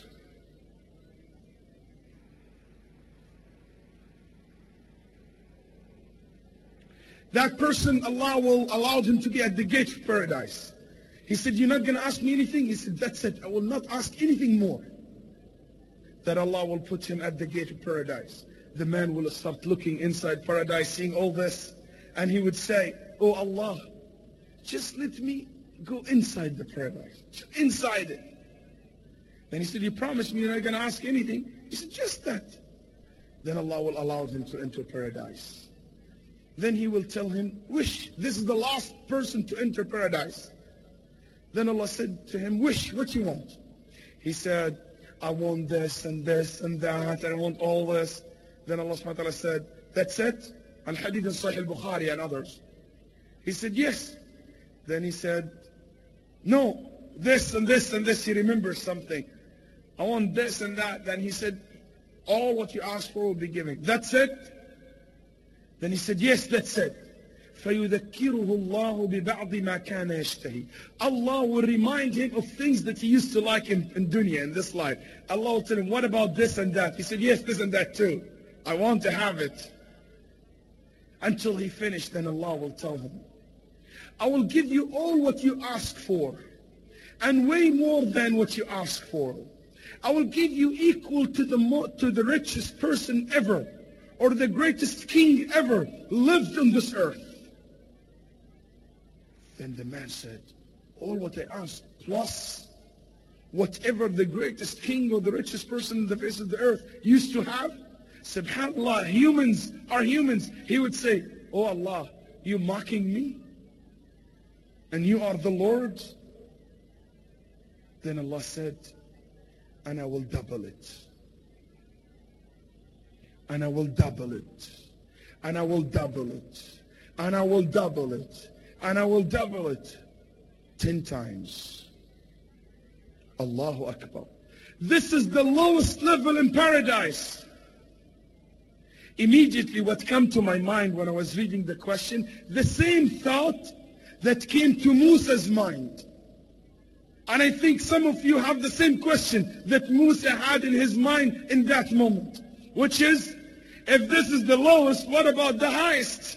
That person, Allah will allow him to be at the gate of paradise. He said, you're not going to ask me anything? He said, that's it. I will not ask anything more. That Allah will put him at the gate of paradise. The man will start looking inside paradise, seeing all this. And he would say, oh Allah, just let me go inside the paradise. Inside it. Then he said, you promised me you're not going to ask anything. He said, just that. Then Allah will allow him to enter paradise. Then he will tell him, wish. This is the last person to enter paradise. Then Allah said to him, wish, what you want? He said, I want this and this and that, and I want all this. Then Allah subhanahu wa ta'ala said, that's it? Al-Hadith in Sahih al-Bukhari and others. He said, yes. Then he said, no, this and this and this. He remembers something. I want this and that. Then he said, all what you asked for will be given. That's it? Then he said, yes, that's it. فَيُذَكِّرُهُ اللَّهُ بِبَعْضِ مَا كَانَ يَشْتَهِي. Allah will remind him of things that he used to like in, in dunya, in this life. Allah will tell him, what about this and that? He said, yes, this and that too. I want to have it. Until he finished, then Allah will tell him, I will give you all what you ask for, and way more than what you ask for. I will give you equal to the, mo to the richest person ever, or the greatest king ever lived on this earth. Then the man said, all what I asked, plus whatever the greatest king or the richest person on the face of the earth used to have? SubhanAllah, humans are humans. He would say, oh Allah, you mocking me? And you are the Lord? Then Allah said, and I will double it. And I will double it. And I will double it. And I will double it. And I will double it. Ten times. Allahu Akbar. This is the lowest level in paradise. Immediately what came to my mind when I was reading the question, the same thought that came to Musa's mind. And I think some of you have the same question that Musa had in his mind in that moment. Which is, if this is the lowest, what about the highest?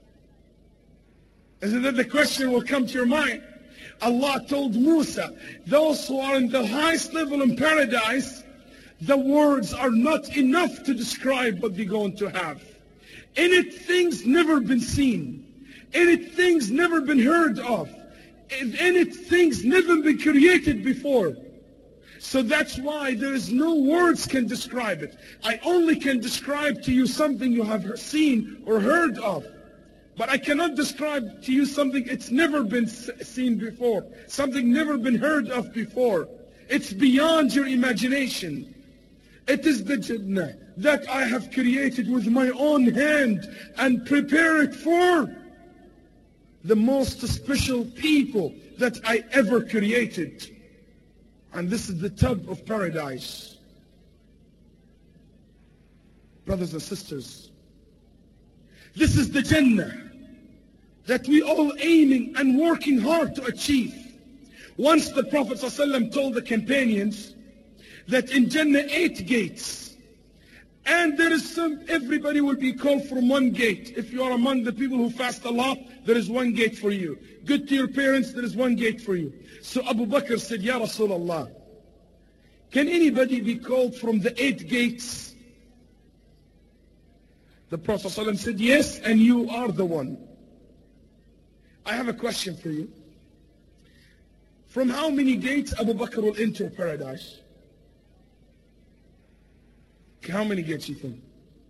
Isn't that the question will come to your mind? Allah told Musa, those who are in the highest level in paradise, the words are not enough to describe what they're going to have. In it, things never been seen. In it, things never been heard of. In it, things never been created before. So that's why there is no words can describe it. I only can describe to you something you have seen or heard of. But I cannot describe to you something it's never been seen before, something never been heard of before. It's beyond your imagination. It is the Jannah that I have created with my own hand and prepare it for the most special people that I ever created. And this is the tub of paradise. Brothers and sisters, this is the Jannah that we all aiming and working hard to achieve. Once the Prophet ﷺ told the companions that in Jannah eight gates, and there is some, everybody will be called from one gate. If you are among the people who fast a lot, there is one gate for you. Good to your parents, there is one gate for you. So Abu Bakr said, Ya Rasulullah, can anybody be called from the eight gates? The Prophet ﷺ said, yes, and you are the one. I have a question for you. From how many gates Abu Bakr will enter paradise? How many gates you think?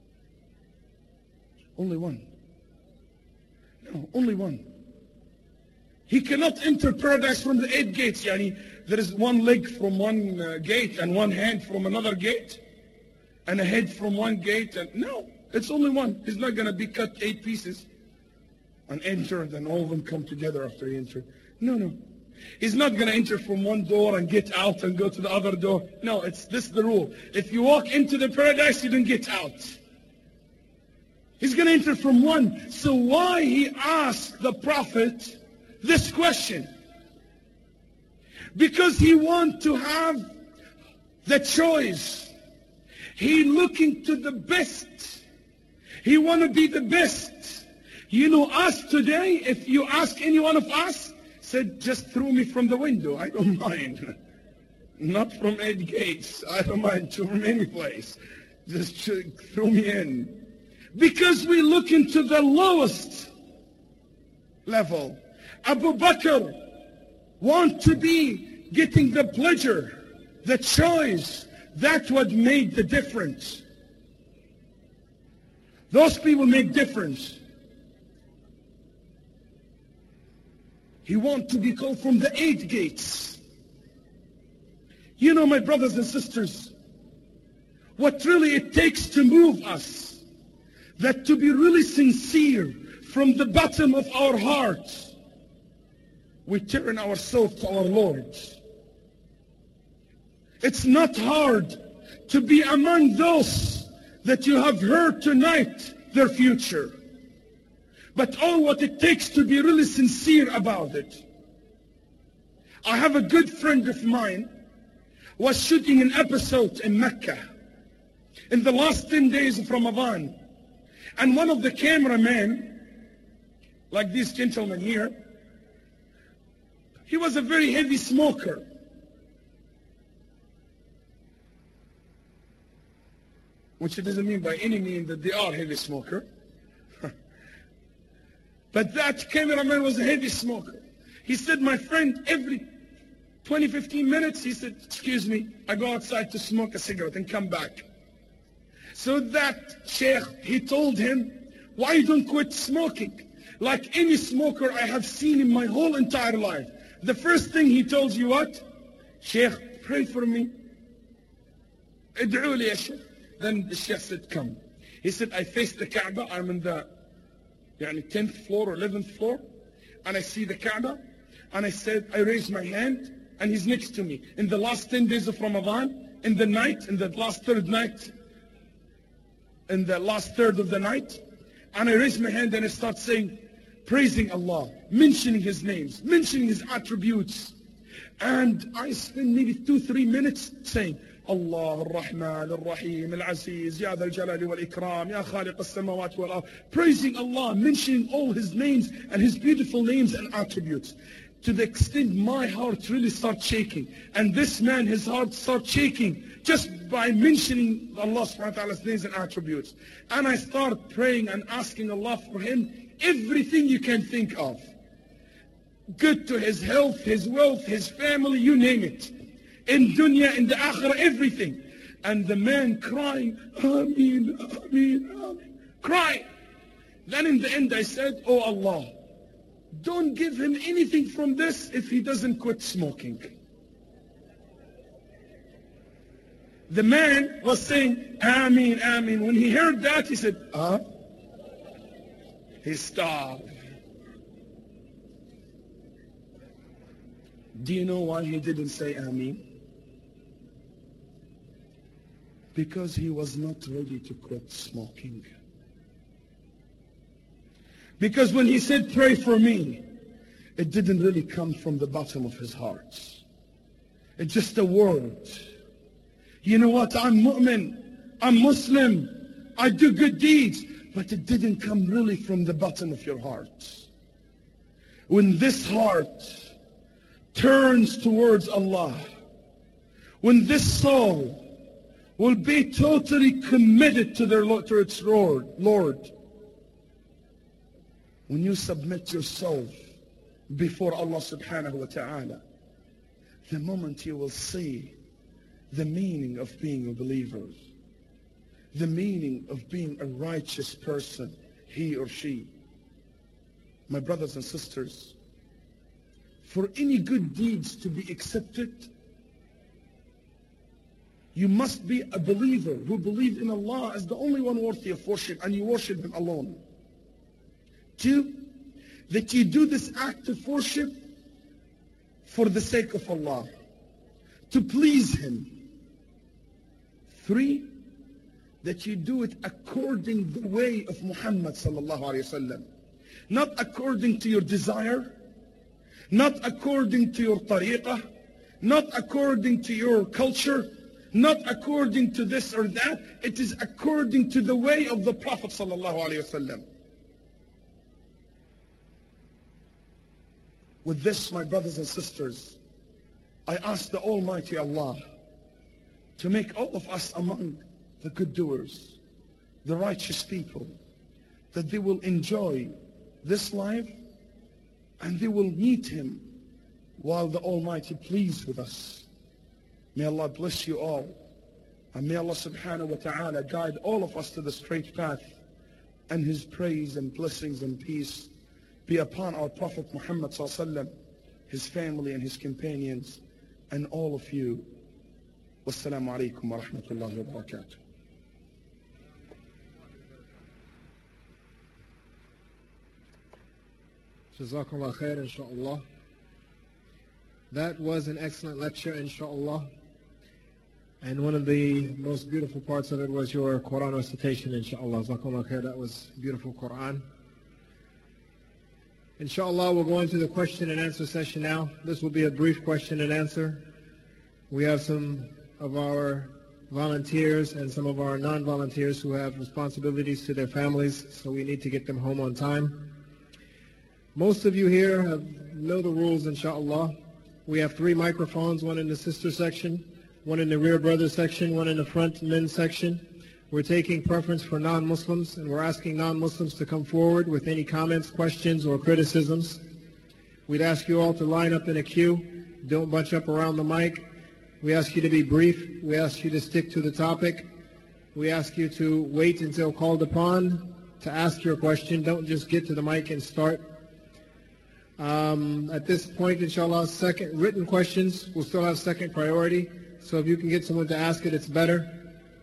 Only one. No, only one. He cannot enter paradise from the eight gates. Yani, there is one leg from one uh, gate and one hand from another gate and a head from one gate. And no, it's only one. He's not going to be cut eight pieces and enter and all of them come together after he entered. No, no. He's not going to enter from one door and get out and go to the other door. No, it's this the rule. If you walk into the paradise, you don't get out. He's going to enter from one. So why he asked the Prophet this question? Because he wants to have the choice. He looking to the best. He want to be the best. You know, us today, if you ask any one of us, said, just throw me from the window. I don't mind. Not from eight gates. I don't mind from any place. Just throw me in. Because we look into the lowest level. Abu Bakr want to be getting the pleasure, the choice. That's what made the difference. Those people make difference. He wants to be called from the eight gates. You know, my brothers and sisters, what really it takes to move us, that to be really sincere from the bottom of our hearts, we turn ourselves to our Lord. It's not hard to be among those that you have heard tonight their future. But all what it takes to be really sincere about it. I have a good friend of mine was shooting an episode in Mecca in the last ten days of Ramadan. And one of the cameramen, like this gentleman here, he was a very heavy smoker. Which it doesn't mean by any means that they are heavy smoker. But that cameraman was a heavy smoker. He said, my friend, every twenty, fifteen minutes, he said, excuse me, I go outside to smoke a cigarette and come back. So that sheikh, he told him, why you don't quit smoking? Like any smoker I have seen in my whole entire life. The first thing he told you what? Sheikh, pray for me. Ad'u li ya sheikh. Then the sheikh said, come. He said, I face the Kaaba, I'm in the يعني tenth floor or eleventh floor, and I see the Kaaba, and I said, I raised my hand, and he's next to me. In the last ten days of Ramadan, in the night, in the last third night, in the last third of the night, and I raised my hand and I start saying, praising Allah, mentioning His names, mentioning His attributes, and I spend maybe two, three minutes saying, Allah al-Rahman al-Rahim al-Aziz Ya Dhal Jalali wal-Ikram Ya Khaliq al-Samawat wal-Ard, praising Allah, mentioning all His names and His beautiful names and attributes, to the extent my heart really starts shaking. And this man, his heart starts shaking just by mentioning Allah subhanahu wa ta'ala's names and attributes. And I start praying and asking Allah for him everything you can think of, good to his health, his wealth, his family, you name it, in dunya, in the akhirah, everything. And the man crying, Ameen, Ameen, Ameen, crying. Then in the end I said, oh Allah, don't give him anything from this if he doesn't quit smoking. The man was saying, Ameen, Ameen. When he heard that, he said, huh? He stopped. Do you know why he didn't say Ameen? Because he was not ready to quit smoking. Because when he said, pray for me, it didn't really come from the bottom of his heart. It's just a word. You know what, I'm mu'min, I'm Muslim, I do good deeds, but it didn't come really from the bottom of your heart. When this heart turns towards Allah, when this soul will be totally committed to their to its Lord, Lord, when you submit yourself before Allah subhanahu wa ta'ala, the moment you will see the meaning of being a believer, the meaning of being a righteous person, he or she. My brothers and sisters, for any good deeds to be accepted, you must be a believer who believes in Allah as the only one worthy of worship, and you worship Him alone. Two, that you do this act of worship for the sake of Allah, to please Him. Three, that you do it according to the way of Muhammad sallallahu alayhi wasallam, not according to your desire, not according to your tariqah, not according to your culture, not according to this or that. It is according to the way of the Prophet sallallahu alayhi wasallam. With this, my brothers and sisters, I ask the Almighty Allah to make all of us among the good doers, the righteous people, that they will enjoy this life and they will meet Him while the Almighty pleased with us. May Allah bless you all, and may Allah subhanahu wa ta'ala guide all of us to the straight path, and His praise and blessings and peace be upon our Prophet Muhammad sallallahu alaihi wasallam, his family and his companions, and all of you. Wassalamu alaikum wa rahmatullahi wa barakatuh. Jazakallah khair, inshaAllah. That was an excellent lecture, inshaAllah. And one of the most beautiful parts of it was your Quran recitation, inshaAllah. Jazakallah khair, that was beautiful Quran. Inshallah, we'll go into the question and answer session now. This will be a brief question and answer. We have some of our volunteers and some of our non-volunteers who have responsibilities to their families, so we need to get them home on time. Most of you here have, know the rules, inshallah. We have three microphones, one in the sister section, one in the rear brother section, one in the front men's section. We're taking preference for non-Muslims, and we're asking non-Muslims to come forward with any comments, questions, or criticisms. We'd ask you all to line up in a queue. Don't bunch up around the mic. We ask you to be brief. We ask you to stick to the topic. We ask you to wait until called upon to ask your question. Don't just get to the mic and start. Um, at this point, inshallah, second written questions will still have second priority. So if you can get someone to ask it, it's better.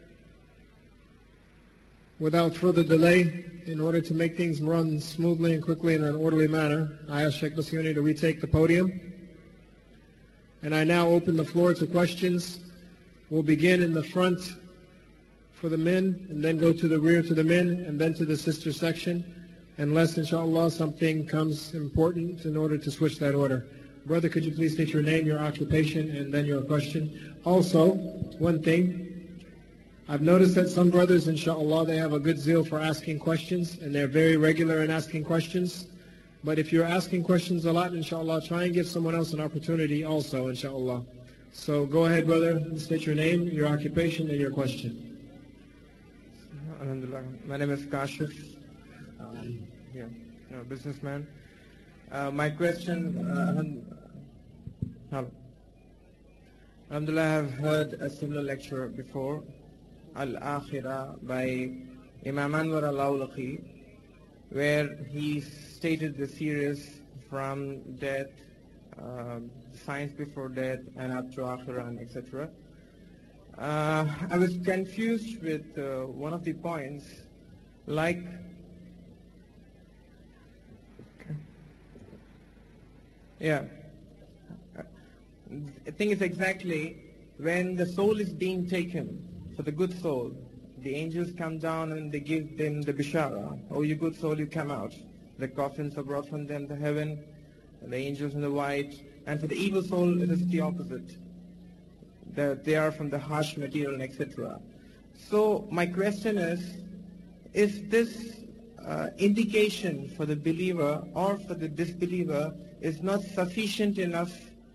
Without further delay, in order to make things run smoothly and quickly in an orderly manner, I ask Sheikh Bassiouni to retake the podium. And I now open the floor to questions. We'll begin in the front for the men, and then go to the rear to the men, and then to the sister section, unless, inshallah, something comes important in order to switch that order. Brother, could you please state your name, your occupation, and then your question? Also, one thing, I've noticed that some brothers, inshallah, they have a good zeal for asking questions, and they're very regular in asking questions. But if you're asking questions a lot, inshallah, try and give someone else an opportunity also, inshallah. So go ahead, brother, state your name, your occupation, and your question. Alhamdulillah. My name is Kashif. Um, yeah, a businessman. Uh, my question, uh, hello. Alhamdulillah, I have heard a similar lecture before, Al-Akhirah by Imam Anwar al-Awlaqi. where he stated the series from death, um, science before death, and up to Akhirah, and et cetera. Uh, I was confused with uh, one of the points, like, okay. yeah, I think it's exactly when the soul is being taken, for the good soul, the angels come down and they give them the bishara. Oh, you good soul, you come out. The coffins are brought from them to heaven, and the angels in the white. And for the evil soul, it is the opposite. That they are from the harsh material, et cetera. So my question is, is this uh, indication for the believer or for the disbeliever is not sufficient enough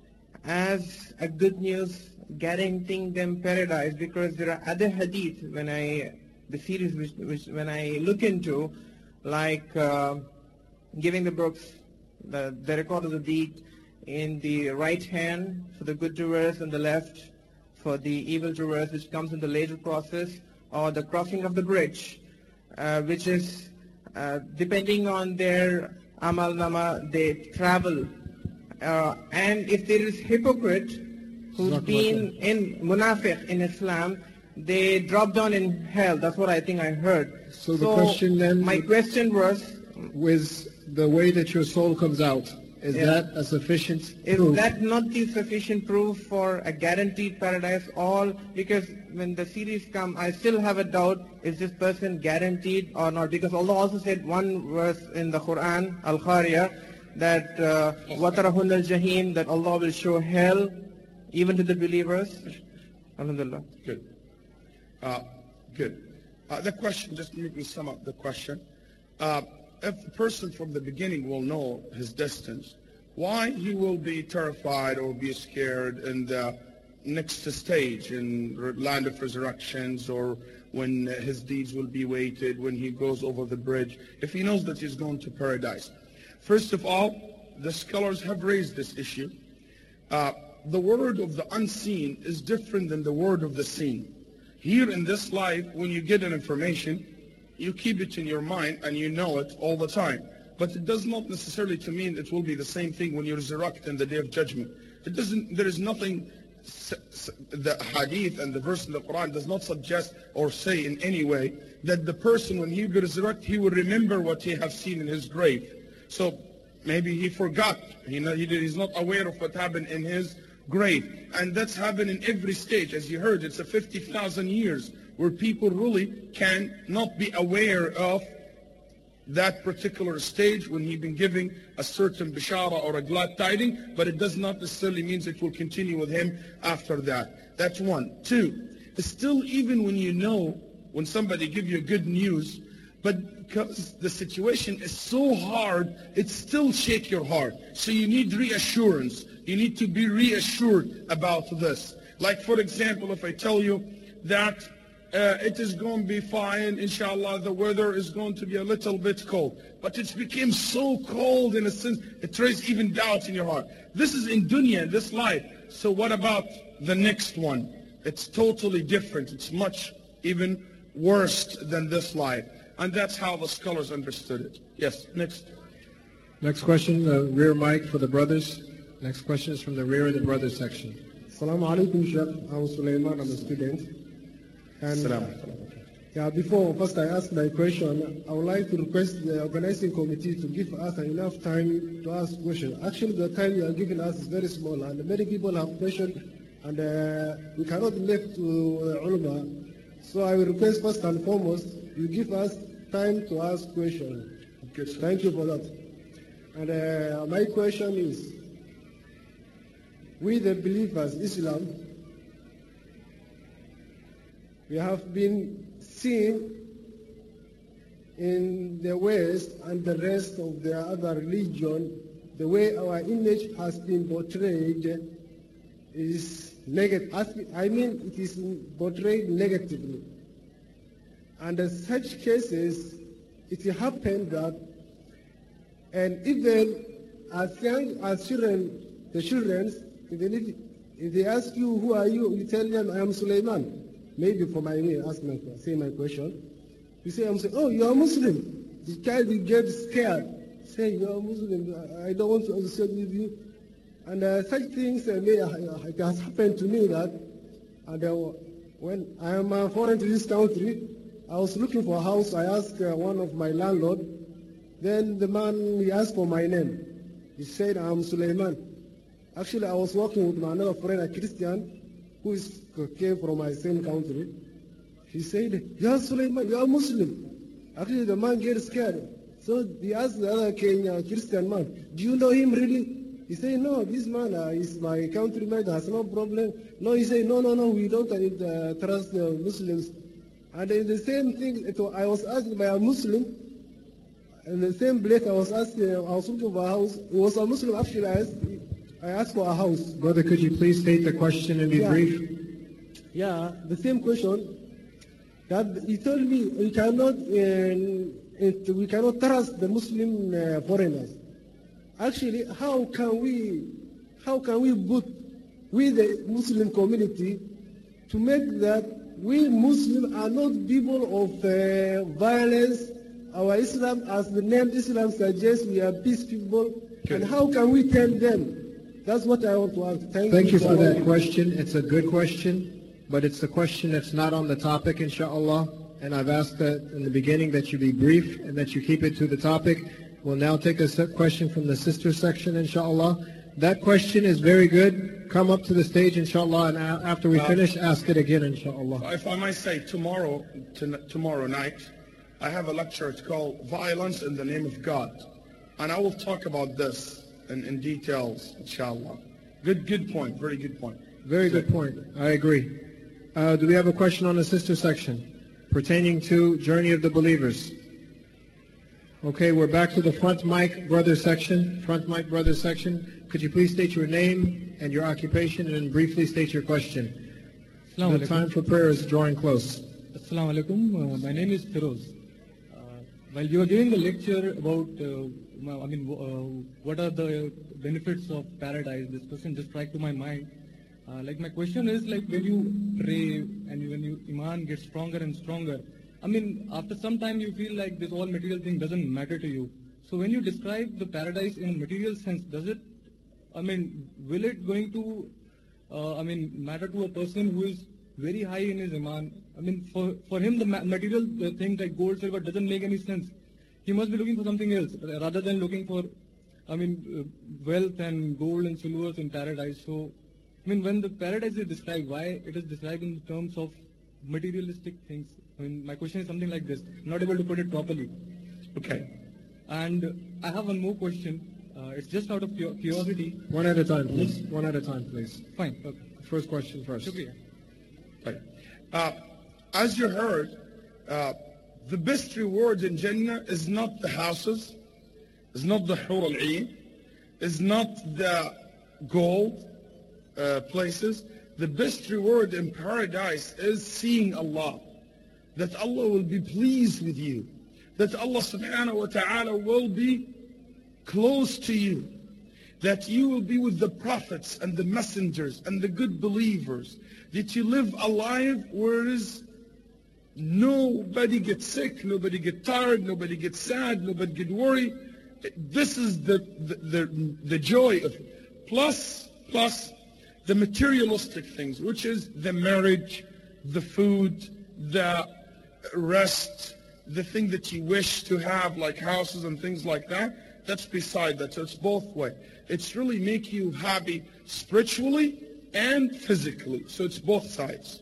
as a good news guaranteeing them paradise? Because there are other hadith when I, the series which, which when I look into, like uh, giving the books, the, the record of the deed in the right hand for the good doers and the left for the evil doers, which comes in the later process, or the crossing of the bridge, uh, which is uh, depending on their amal nama, they travel. Uh, and if there is hypocrite who's been in munafiq in Islam, they drop down in hell. That's what I think I heard. So the question then, my question was, with the way that your soul comes out, is yeah. that a sufficient Is proof? that not the sufficient proof for a guaranteed paradise? All because when the series come, I still have a doubt, is this person guaranteed or not? Because Allah also said one verse in the Quran, Al-Khariyah, that وَتَرَهُنَّ الْجَحِيمِ, that Allah will show hell even to the believers. Alhamdulillah. Good. Uh, good. Uh, the question, just let me sum up the question. Uh, if the person from the beginning will know his distance, why he will be terrified or be scared in the next stage, in land of resurrections, or when his deeds will be weighted, when he goes over the bridge, if he knows that he's going to paradise? First of all, the scholars have raised this issue. Uh, the word of the unseen is different than the word of the seen. Here in this life, when you get an information, you keep it in your mind and you know it all the time. But it does not necessarily to mean it will be the same thing when you resurrect in the day of judgment. It doesn't. There is nothing. The hadith and the verse in the Quran does not suggest or say in any way that the person, when he will resurrect, he will remember what he has seen in his grave. So maybe he forgot. He, he he's not aware of what happened in his grave, and that's happened in every stage. As you heard, it's a fifty thousand years where people really can not be aware of that particular stage when he's been giving a certain bishara or a glad tiding, but it does not necessarily mean it will continue with him after that. That's one. Two, still even when you know, when somebody gives you good news, but because the situation is so hard, it still shakes your heart. So you need reassurance. You need to be reassured about this. Like for example, if I tell you that Uh, it is going to be fine, inshallah, the weather is going to be a little bit cold. But it's became so cold in a sense, it raises even doubt in your heart. This is in dunya, this life. So what about the next one? It's totally different. It's much even worse than this life. And that's how the scholars understood it. Yes, next. Next question, the rear mic for the brothers. Next question is from the rear of the brothers section. Assalamu alaikum, Sheikh. I'm Sulaiman, I'm a student. And, uh, yeah, before first I ask my question, I would like to request the organizing committee to give us enough time to ask questions. Actually, the time you are giving us is very small, and many people have questions, and uh, we cannot leave to uh, ulama. So I will request first and foremost, you give us time to ask questions. Okay, thank you for that. And uh, my question is, we the believers, Islam, we have been seen in the West and the rest of the other religion, the way our image has been portrayed is negative. I mean, it is portrayed negatively. And in such cases, it happened that, and even as young as children, the children, if they ask you, who are you? You tell them, I am Sulaiman. Maybe for my way, ask my, say my question. You say, I'm saying, oh, you are Muslim. the child will get scared, saying, "You are Muslim, I don't want to associate with you." And uh, such things uh, may, uh, it has happened to me that, and uh, when I am uh, foreign to this country, I was looking for a house. I asked uh, one of my landlord. Then the man, he asked for my name. He said, "I'm Suleiman." Actually, I was working with my another friend, a Christian, who is, came from my same country. He said, "You are Suleiman, you are Muslim." Actually, the man gets scared. So he asked the other Kenya Christian man, "Do you know him really?" He said, "No, this man uh, is my countryman, has no problem." No, he said, "No, no, no, we don't uh, trust the Muslims." And in the same thing, it was, I was asked by a Muslim, in the same place I was asked, uh, I was looking for a house. It was a Muslim, actually, I asked, I asked for a house. Brother, could you please state the question and be Yeah. brief? Yeah, the same question. That he told me we cannot, uh, it, we cannot trust the Muslim uh, foreigners. Actually, how can we, how can we put with the Muslim community to make that we Muslims are not people of uh, violence? Our Islam, as the name Islam suggests, we are peace people. Okay. And how can we tell them? That's what I want to ask. Thank, Thank you for that allowing me. question. It's a good question, but it's a question that's not on the topic, inshallah. And I've asked that in the beginning that you be brief and that you keep it to the topic. We'll now take a se- question from the sister section, inshallah. That question is very good. Come up to the stage, inshallah, and a- after we Uh, finish, ask it again, inshallah. If I might say, tomorrow, to, tomorrow night, I have a lecture. It's called Violence in the Name of God. And I will talk about this in, in details, inshallah. Good, good point. Very good point. Very good point. I agree. Uh, do we have a question on the sister section pertaining to Journey of the Believers? Okay, we're back to the front mic brother section. Front mic brother section. Could you please state your name and your occupation and briefly state your question? Assalamu The alaikum. time for prayer is drawing close. Assalamu alaikum. Uh, my name is Firoz. Uh, while you were giving the lecture about, uh, I mean, uh, what are the benefits of paradise, this question just struck to my mind. Uh, like my question is, like when you pray and when you iman gets stronger and stronger, I mean, after some time you feel like this all material thing doesn't matter to you. So when you describe the paradise in a material sense, does it, I mean, will it going to, uh, I mean, matter to a person who is very high in his iman? I mean, for, for him the ma- material uh, things like gold, silver doesn't make any sense. He must be looking for something else uh, rather than looking for, I mean, uh, wealth and gold and silvers in paradise. So, I mean, when the paradise is described, why it is described in terms of materialistic things? I mean, my question is something like this. I'm not able to put it properly. Okay. And I have one more question. Uh, it's just out of cu- curiosity. One at a time, please. One at a time, please. Fine. Okay. First question first. Shukriya. Right. Uh, as you heard, uh, the best reward in Jannah is not the houses, is not the Hur al-Ain, is not the gold uh, places. The best reward in paradise is seeing Allah. That Allah will be pleased with you. That Allah subhanahu wa ta'ala will be close to you. That you will be with the prophets and the messengers and the good believers. That you live a life where is nobody gets sick, nobody gets tired, nobody gets sad, nobody gets worried. This is the, the, the, the joy of it. Plus, plus the materialistic things, which is the marriage, the food, the rest, the thing that you wish to have, like houses and things like that. That's beside that. So it's both way. It's really make you happy spiritually and physically. So it's both sides.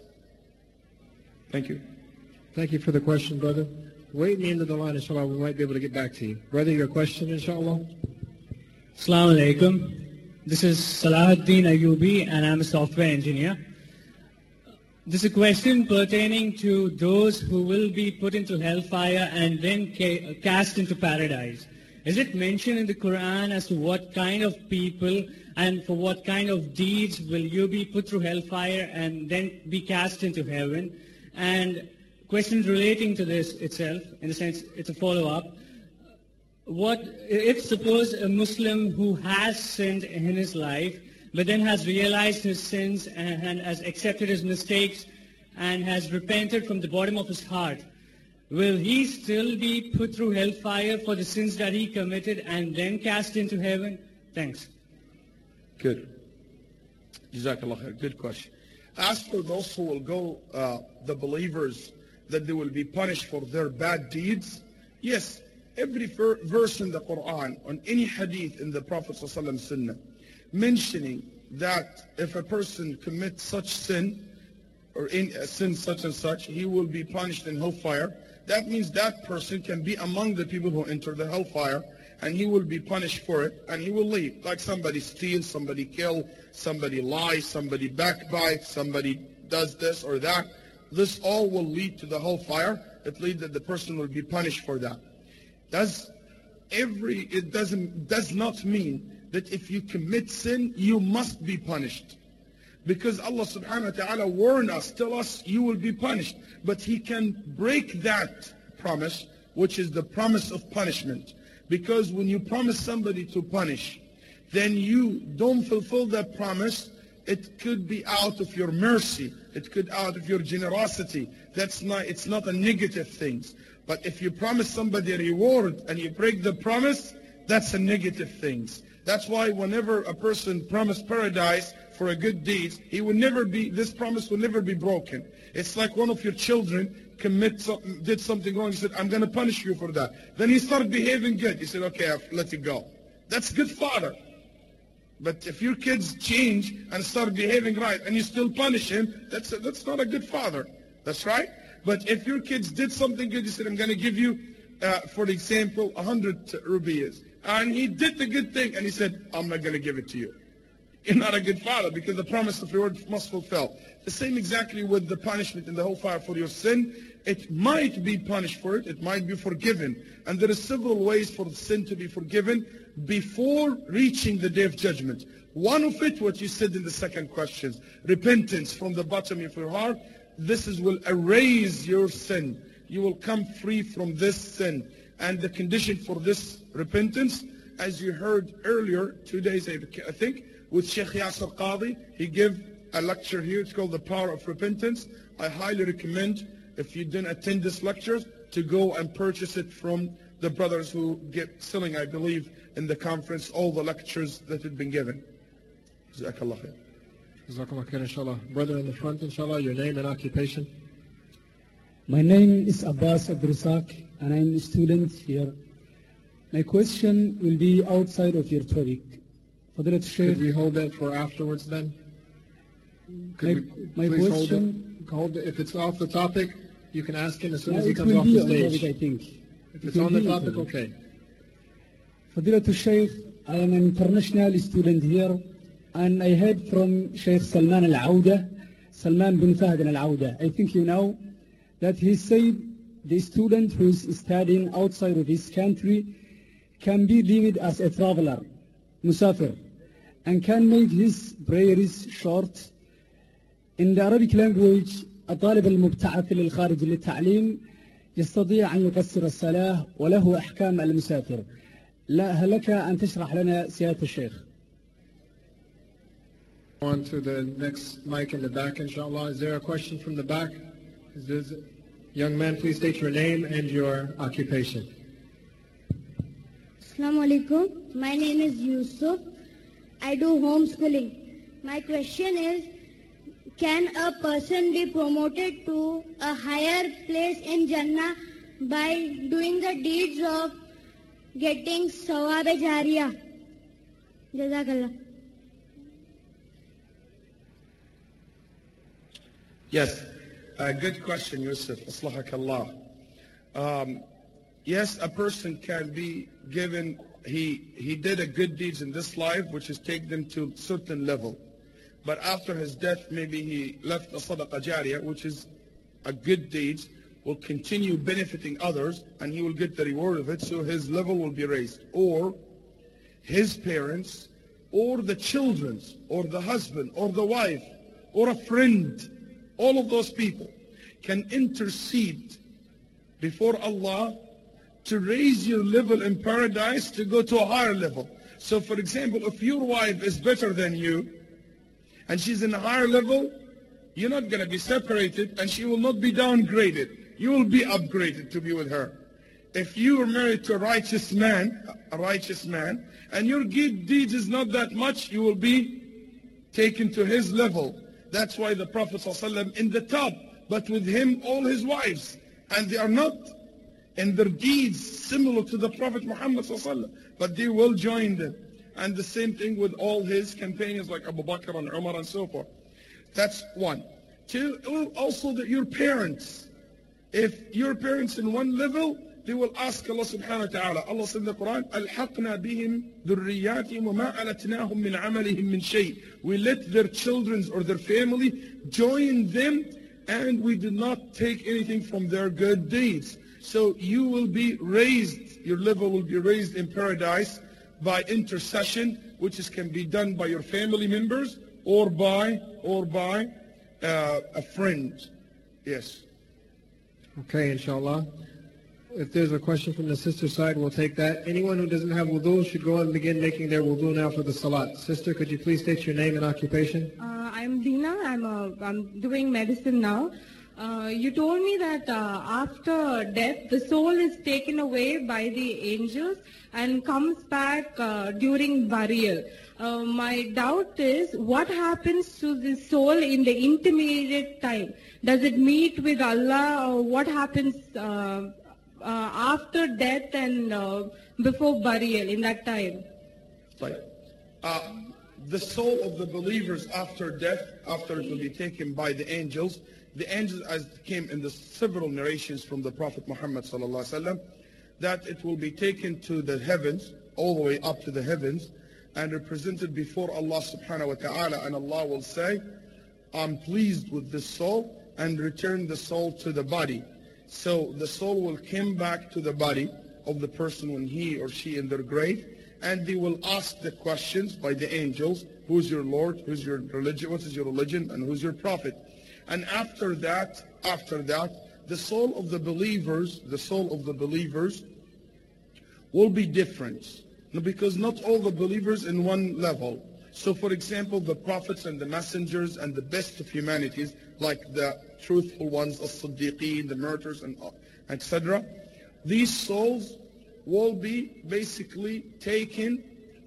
Thank you. Thank you for the question, brother. Wait me into the line, inshallah. We might be able to get back to you. Brother, your question, inshallah? Assalamu alaikum. This is Salahuddin Ayubi and I'm a software engineer. This is a question pertaining to those who will be put into hellfire and then ca- cast into paradise. Is it mentioned in the Quran as to what kind of people and for what kind of deeds will you be put through hellfire and then be cast into heaven? And questions relating to this itself, in a sense, it's a follow-up. What if suppose a Muslim who has sinned in his life, but then has realized his sins and, and has accepted his mistakes and has repented from the bottom of his heart, will he still be put through hellfire for the sins that he committed and then cast into heaven? Thanks. Good. Jazakallah khair. Good question. As for those who will go, uh, the believers, that they will be punished for their bad deeds, yes, every ver verse in the Quran, on any hadith in the Prophet ﷺ Sunnah, mentioning that if a person commits such sin, or in a sin such and such, he will be punished in hellfire, that means that person can be among the people who enter the hellfire, and he will be punished for it, and he will leave. Like somebody steals, somebody kills, somebody lies, somebody backbites, somebody does this or that. This all will lead to the hellfire. It leads that the person will be punished for that. Does every, it doesn't, does not mean that if you commit sin, you must be punished. Because Allah subhanahu wa ta'ala warned us, tell us you will be punished. But He can break that promise, which is the promise of punishment. Because when you promise somebody to punish, then you don't fulfill that promise, it could be out of your mercy. It could out of your generosity. That's not, it's not a negative thing. But if you promise somebody a reward and you break the promise, that's a negative thing. That's why whenever a person promised paradise for a good deed, he will never be, this promise will never be broken. It's like one of your children commit something, did something wrong. He said, I'm going to punish you for that. Then he started behaving good. He said, okay, I've let it go. That's good father. But if your kids change and start behaving right and you still punish him, that's, a, that's not a good father. That's right. But if your kids did something good, you said, I'm going to give you, uh, for example, a hundred rupees. And he did the good thing and he said, I'm not going to give it to you. You're not a good father because the promise of reward must fulfill. The same exactly with the punishment in the hellfire for your sin. It might be punished for it. It might be forgiven. And there are several ways for the sin to be forgiven before reaching the day of judgment. One of it, what you said in the second question, repentance from the bottom of your heart. This is, will erase your sin. You will come free from this sin. And the condition for this repentance, as you heard earlier, two days I think, with Sheikh Yasser Qadi, he gave a lecture here. It's called The Power of Repentance. I highly recommend, if you didn't attend this lecture, to go and purchase it from the brothers who get selling, I believe, in the conference, all the lectures that had been given. Jazakallah khair. Jazakallah khair, inshallah. Brother in the front, inshallah, your name and occupation. My name is Abbas Abdurrazak, and I'm a student here. My question will be outside of your topic. Fadilat Shaykh. Could we hold that for afterwards then? Could my, we my please question, hold it? Hold it. If it's off the topic, you can ask him as soon yeah, as he it comes will off be the on stage. topic, I think. If It it's will on the be on topic, topic. okay. Fadilat Shaykh, I am an international student here, and I heard from Sheikh Salman Al-Auda, Salman bin Fahd Al-Auda. I think you know that he said the student who is studying outside of his country can be deemed as a traveler, musafir, and can make his prayers short. In the Arabic language, الطالب المبتعث للخارج للتعليم يستطيع أن يقصر الصلاة وله أحكام المسافر. لا هل لك أن تشرح لنا سيادة الشيخ؟ On to the next mic in the back, inshallah. Is there a question from the back? Is this, young man, please state your name and your occupation. Assalamu alaikum. My name is Yusuf. I do homeschooling. My question is, can a person be promoted to a higher place in Jannah by doing the deeds of getting sawab-e-jariyah? Jazakallah. Yes, a good question, Yusuf. Aslahakallah. Um, yes, a person can be given, he, he did a good deeds in this life, which has taken them to a certain level. But after his death, maybe he left a sadaqah jariyah, which is a good deed, will continue benefiting others, and he will get the reward of it, so his level will be raised. Or his parents, or the children's, or the husband, or the wife, or a friend, all of those people can intercede before Allah to raise your level in paradise to go to a higher level. So for example, if your wife is better than you, and she's in a higher level, you're not going to be separated, and she will not be downgraded. you will be upgraded to be with her. If you are married to a righteous man, a righteous man, and your good deeds is not that much, you will be taken to his level. That's why the Prophet ﷺ in the top, but with him all his wives, and they are not in their deeds similar to the Prophet Muhammad ﷺ, but they will join them. And the same thing with all his companions like Abu Bakr and Umar and so forth. That's one. Two, also that your parents, if your parents in one level, they will ask Allah subhanahu wa ta'ala. Allah said in the Quran, أَلْحَقْنَا بِهِمْ ذُرِّيَّاتِهِمْ وَمَا أَلَتْنَاهُمْ مِنْ عَمَلِهِمْ مِنْ شَيْءٍ. We let their children or their family join them, and we did not take anything from their good deeds. So you will be raised, your level will be raised in paradise by intercession, which is, can be done by your family members or by, or by uh, a friend. Yes. Okay, inshallah. If there's a question from the sister side, we'll take that. Anyone who doesn't have wudu should go and begin making their wudu now for the salat. Sister, could you please state your name and occupation? Uh, I'm Dina. I'm, uh, I'm doing medicine now. Uh, you told me that uh, after death, the soul is taken away by the angels and comes back uh, during burial. Uh, my doubt is, what happens to the soul in the intermediate time? Does it meet with Allah, or what happens uh, uh, after death and uh, before burial in that time? Right. Uh, the soul of the believers after death, after it will be taken by the angels, the angels, as came in the several narrations from the Prophet Muhammad sallallahu alaihi wasallam, that it will be taken to the heavens, all the way up to the heavens, and represented before Allah subhanahu wa ta'ala, and Allah will say, I'm pleased with this soul, and return the soul to the body. So the soul will come back to the body of the person when he or she in their grave, and they will ask the questions by the angels, who's your Lord, who's your religion, what is your religion, and who's your prophet. And after that, after that, the soul of the believers, the soul of the believers will be different. Because not all the believers in one level. So for example, the prophets and the messengers and the best of humanities, like the truthful ones, as-siddiqeen, the martyrs, and et cetera, these souls will be basically taken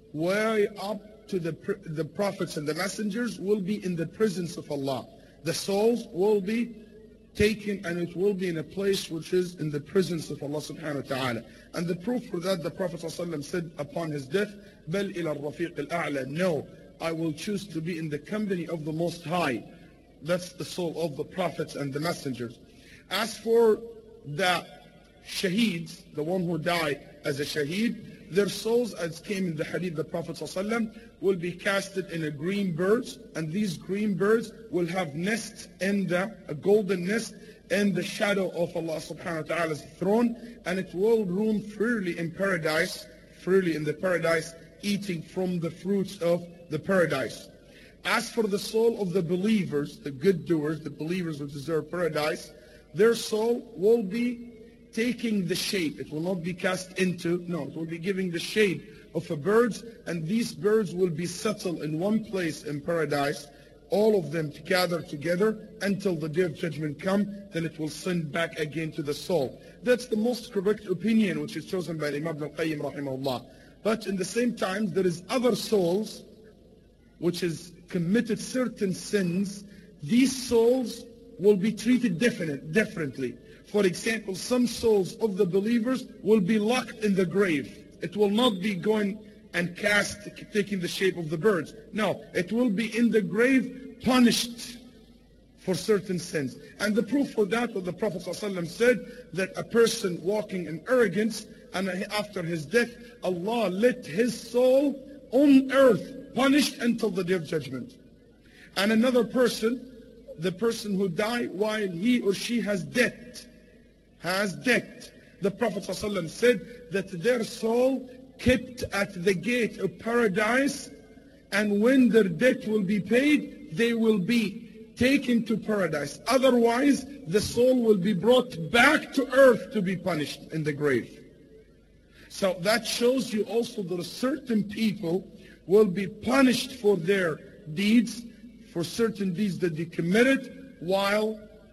way up to the, the prophets and the messengers, will be in the presence of Allah. The souls will be taken, and it will be in a place which is in the presence of Allah subhanahu wa ta'ala. And the proof for that, the Prophet ﷺ said upon his death, بَلْ إِلَى الرَّفِيقِ الْأَعْلَى. No, I will choose to be in the company of the Most High. That's the soul of the prophets and the messengers. As for the shaheeds, the one who died as a shaheed, their souls, as came in the hadith, the Prophet ﷺ, will be casted in a green birds, and these green birds will have nests in the, a golden nest in the shadow of Allah subhanahu wa ta'ala's throne, and it will roam freely in paradise, freely in the paradise, eating from the fruits of the paradise. As for the soul of the believers, the good doers, the believers who deserve paradise, their soul will be taking the shape. It will not be cast into, no, it will be giving the shape of a bird, and these birds will be settled in one place in paradise, all of them gather together until the day of judgment come, then it will send back again to the soul. That's the most correct opinion which is chosen by Imam Ibn al-Qayyim rahimahullah. But in the same time, there is other souls which has committed certain sins. These souls will be treated definite, differently. For example, some souls of the believers will be locked in the grave. It will not be going and cast, taking the shape of the birds. No, it will be in the grave, punished for certain sins. And the proof for that, what the Prophet ﷺ said, that a person walking in arrogance, and after his death, Allah let his soul on earth punished until the day of judgment. And another person, the person who died while he or she has debt, has debt. The Prophet ﷺ said that their soul kept at the gate of paradise, and when their debt will be paid, they will be taken to paradise. Otherwise, the soul will be brought back to earth to be punished in the grave. So that shows you also that certain people will be punished for their deeds, for certain deeds that they committed while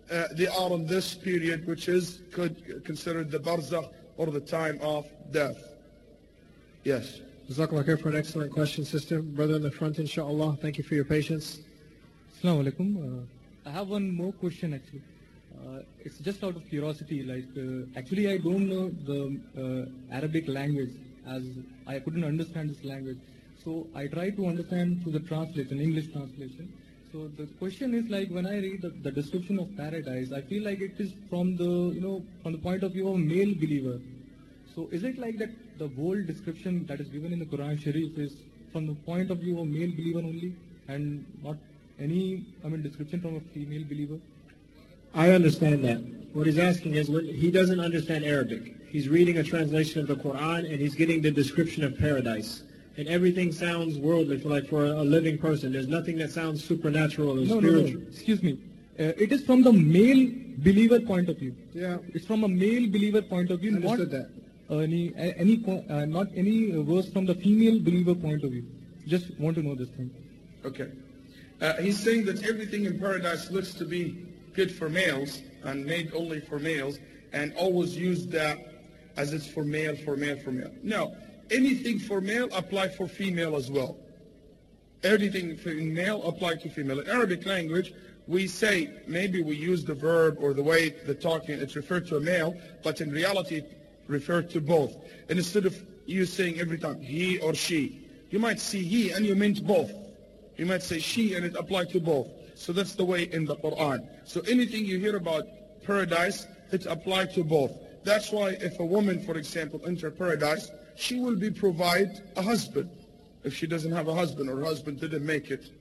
uh, they are in this period, which is could considered the barzakh or the time of death. Yes. Jazakallah khair for an excellent question, sister. Brother in the front, inshallah. Thank you for your patience. Assalamu alaikum. Uh, I have one more question actually. Uh, it's just out of curiosity. Like, uh, actually, I don't know the uh, Arabic language, as I couldn't understand this language. So I try to understand through the translation, English translation. So the question is like, when I read the, the description of paradise, I feel like it is from the, you know, from the point of view of a male believer. So is it like that the whole description that is given in the Quran Sharif is from the point of view of a male believer only, and not any, I mean, description from a female believer? I understand that. What he's asking is, when he doesn't understand Arabic. He's reading a translation of the Quran and he's getting the description of paradise. And everything sounds worldly, for like for a living person. There's nothing that sounds supernatural or no, spiritual. No, no, excuse me. Uh, it is from the male believer point of view. Yeah. It's from a male believer point of view. Understood not that. Any, any, uh, not any verse from the female believer point of view. Just want to know this thing. Okay. Uh, he's saying that everything in paradise looks to be good for males and made only for males, and always used that as it's for male, for male, for male. No. Anything for male apply for female as well. Everything for male apply to female. In Arabic language, we say, maybe we use the verb or the way the talking, it's referred to a male, but in reality it referred to both. And instead of you saying every time he or she, you might see he and you meant both. You might say she and it applied to both. So that's the way in the Quran. So anything you hear about paradise, it applied to both. That's why if a woman, for example, enter paradise, she will be provided a husband. If she doesn't have a husband, or her husband didn't make it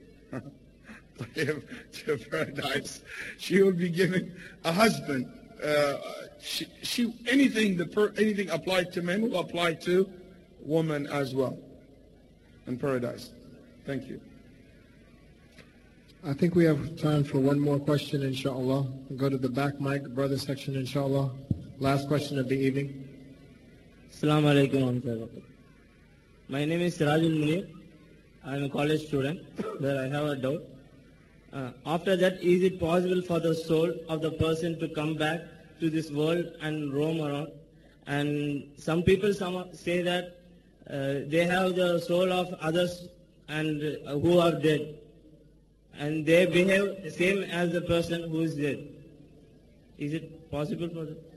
to paradise, she will be given a husband. Uh, she, she, anything, the per, anything applied to men will apply to women as well in paradise. Thank you. I think we have time for one more question, inshallah. We'll go to the back mic, brother section, inshallah. Last question of the evening. Assalamu alaikum. My name is Sirajul Munir. I am a college student where I have a doubt. Uh, after that, is it possible for the soul of the person to come back to this world and roam around? And some people some say that uh, they have the soul of others and uh, who are dead, and they behave the same as the person who is dead. Is it possible for that?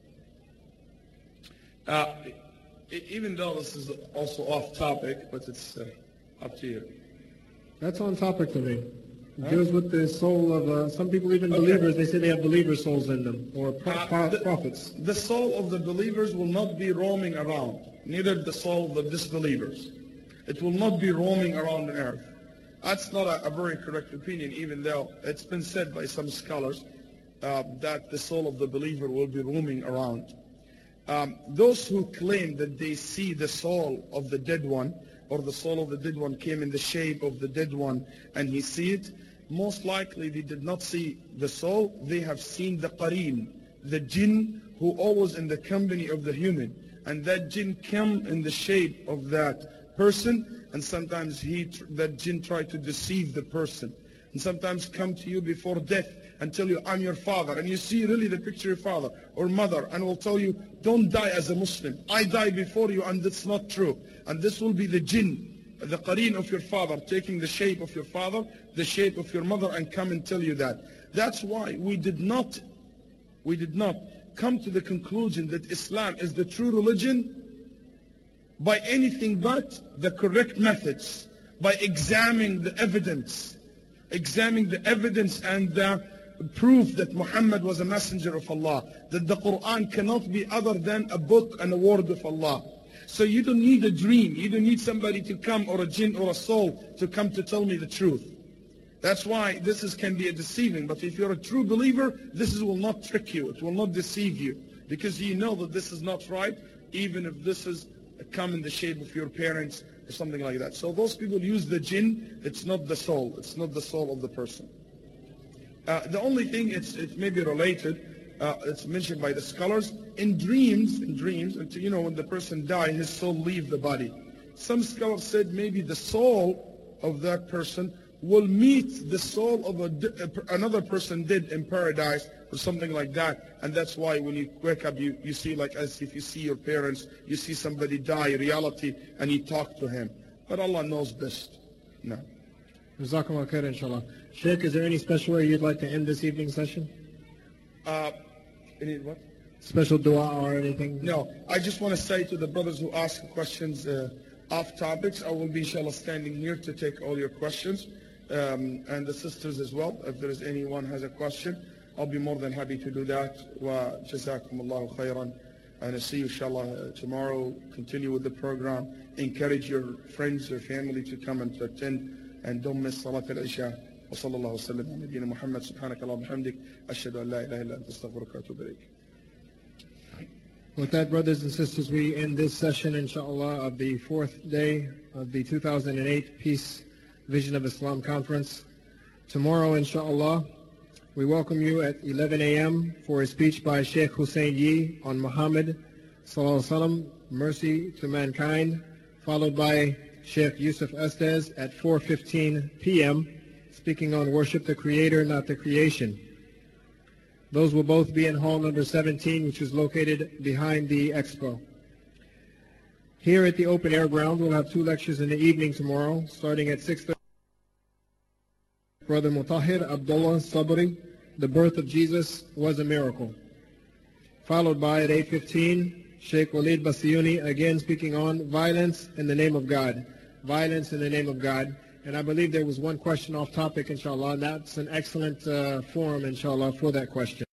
Uh, even though this is also off topic, but it's uh, up to you. That's on topic to me. It deals with the soul of, uh, some people even okay. believers, they say they have believer souls in them, or pro uh, the, prophets. The soul of the believers will not be roaming around, neither the soul of the disbelievers. It will not be roaming around the earth. That's not a, a very correct opinion, even though it's been said by some scholars uh, that the soul of the believer will be roaming around. Um, those who claim that they see the soul of the dead one, or the soul of the dead one came in the shape of the dead one and he see it, most likely they did not see the soul, they have seen the qareen, the jinn who always in the company of the human. And that jinn come in the shape of that person, and sometimes he, that jinn try to deceive the person. And sometimes come to you before death and tell you, I'm your father. And you see really the picture of your father or mother, and will tell you, don't die as a Muslim. I die before you, and that's not true. And this will be the jinn, the qareen of your father, taking the shape of your father, the shape of your mother, and come and tell you that. That's why we did not, we did not come to the conclusion that Islam is the true religion by anything but the correct methods, by examining the evidence, examining the evidence and the proof that Muhammad was a messenger of Allah, that the Quran cannot be other than a book and a word of Allah. So you don't need a dream, you don't need somebody to come, or a jinn or a soul to come to tell me the truth. That's why this is, can be a deceiving, but if you're a true believer, this is, will not trick you, it will not deceive you, because you know that this is not right, even if this is come in the shape of your parents or something like that. So those people use the jinn, it's not the soul, it's not the soul of the person. Uh, the only thing, it's, it may be related, uh, it's mentioned by the scholars, in dreams, in dreams, until, you know, when the person dies, his soul leaves the body. Some scholars said maybe the soul of that person will meet the soul of a, another person dead in paradise or something like that. And that's why when you wake up, you, you see like as if you see your parents, you see somebody die, reality, and you talk to him. But Allah knows best. No. Jazakumullah khair, inshallah. Sheikh, is there any special way you'd like to end this evening session? Uh, any what? Special dua or anything? No. I just want to say to the brothers who ask questions uh, off topics, I will be inshallah standing here to take all your questions. Um, and the sisters as well. If there is anyone has a question, I'll be more than happy to do that. Wa jazakumullahu khairan. And I'll see you inshallah tomorrow. Continue with the program. Encourage your friends, your family to come and to attend. And don't miss Salat al-Isha. Wa sallallahu wa sallam ala nabiyyina Muhammad. Subhanaka Allahumma hamdik. Ashhadu an la ilaha illa anta astaghfiruka wa atubu ilayk. With that, brothers and sisters, we end this session, inshallah, of the fourth day of the two thousand eight Peace Vision of Islam Conference. Tomorrow, inshallah, we welcome you at eleven a m for a speech by Sheikh Hussein Yi on Muhammad Sallallahu Alaihi Wasallam, Mercy to Mankind, followed by Sheikh Yusuf Estes at four fifteen p m speaking on Worship the Creator, not the Creation. Those will both be in hall number seventeen, which is located behind the expo. Here at the open air ground, we'll have two lectures in the evening tomorrow, starting at six thirty. Brother Mutahir Abdullah Sabri, The Birth of Jesus Was a Miracle. Followed by at eight fifteen, Sheikh Walid Basiyuni, again speaking on Violence in the Name of God. Violence in the Name of God. And I believe there was one question off topic, inshallah, and that's an excellent uh, forum, inshallah, for that question.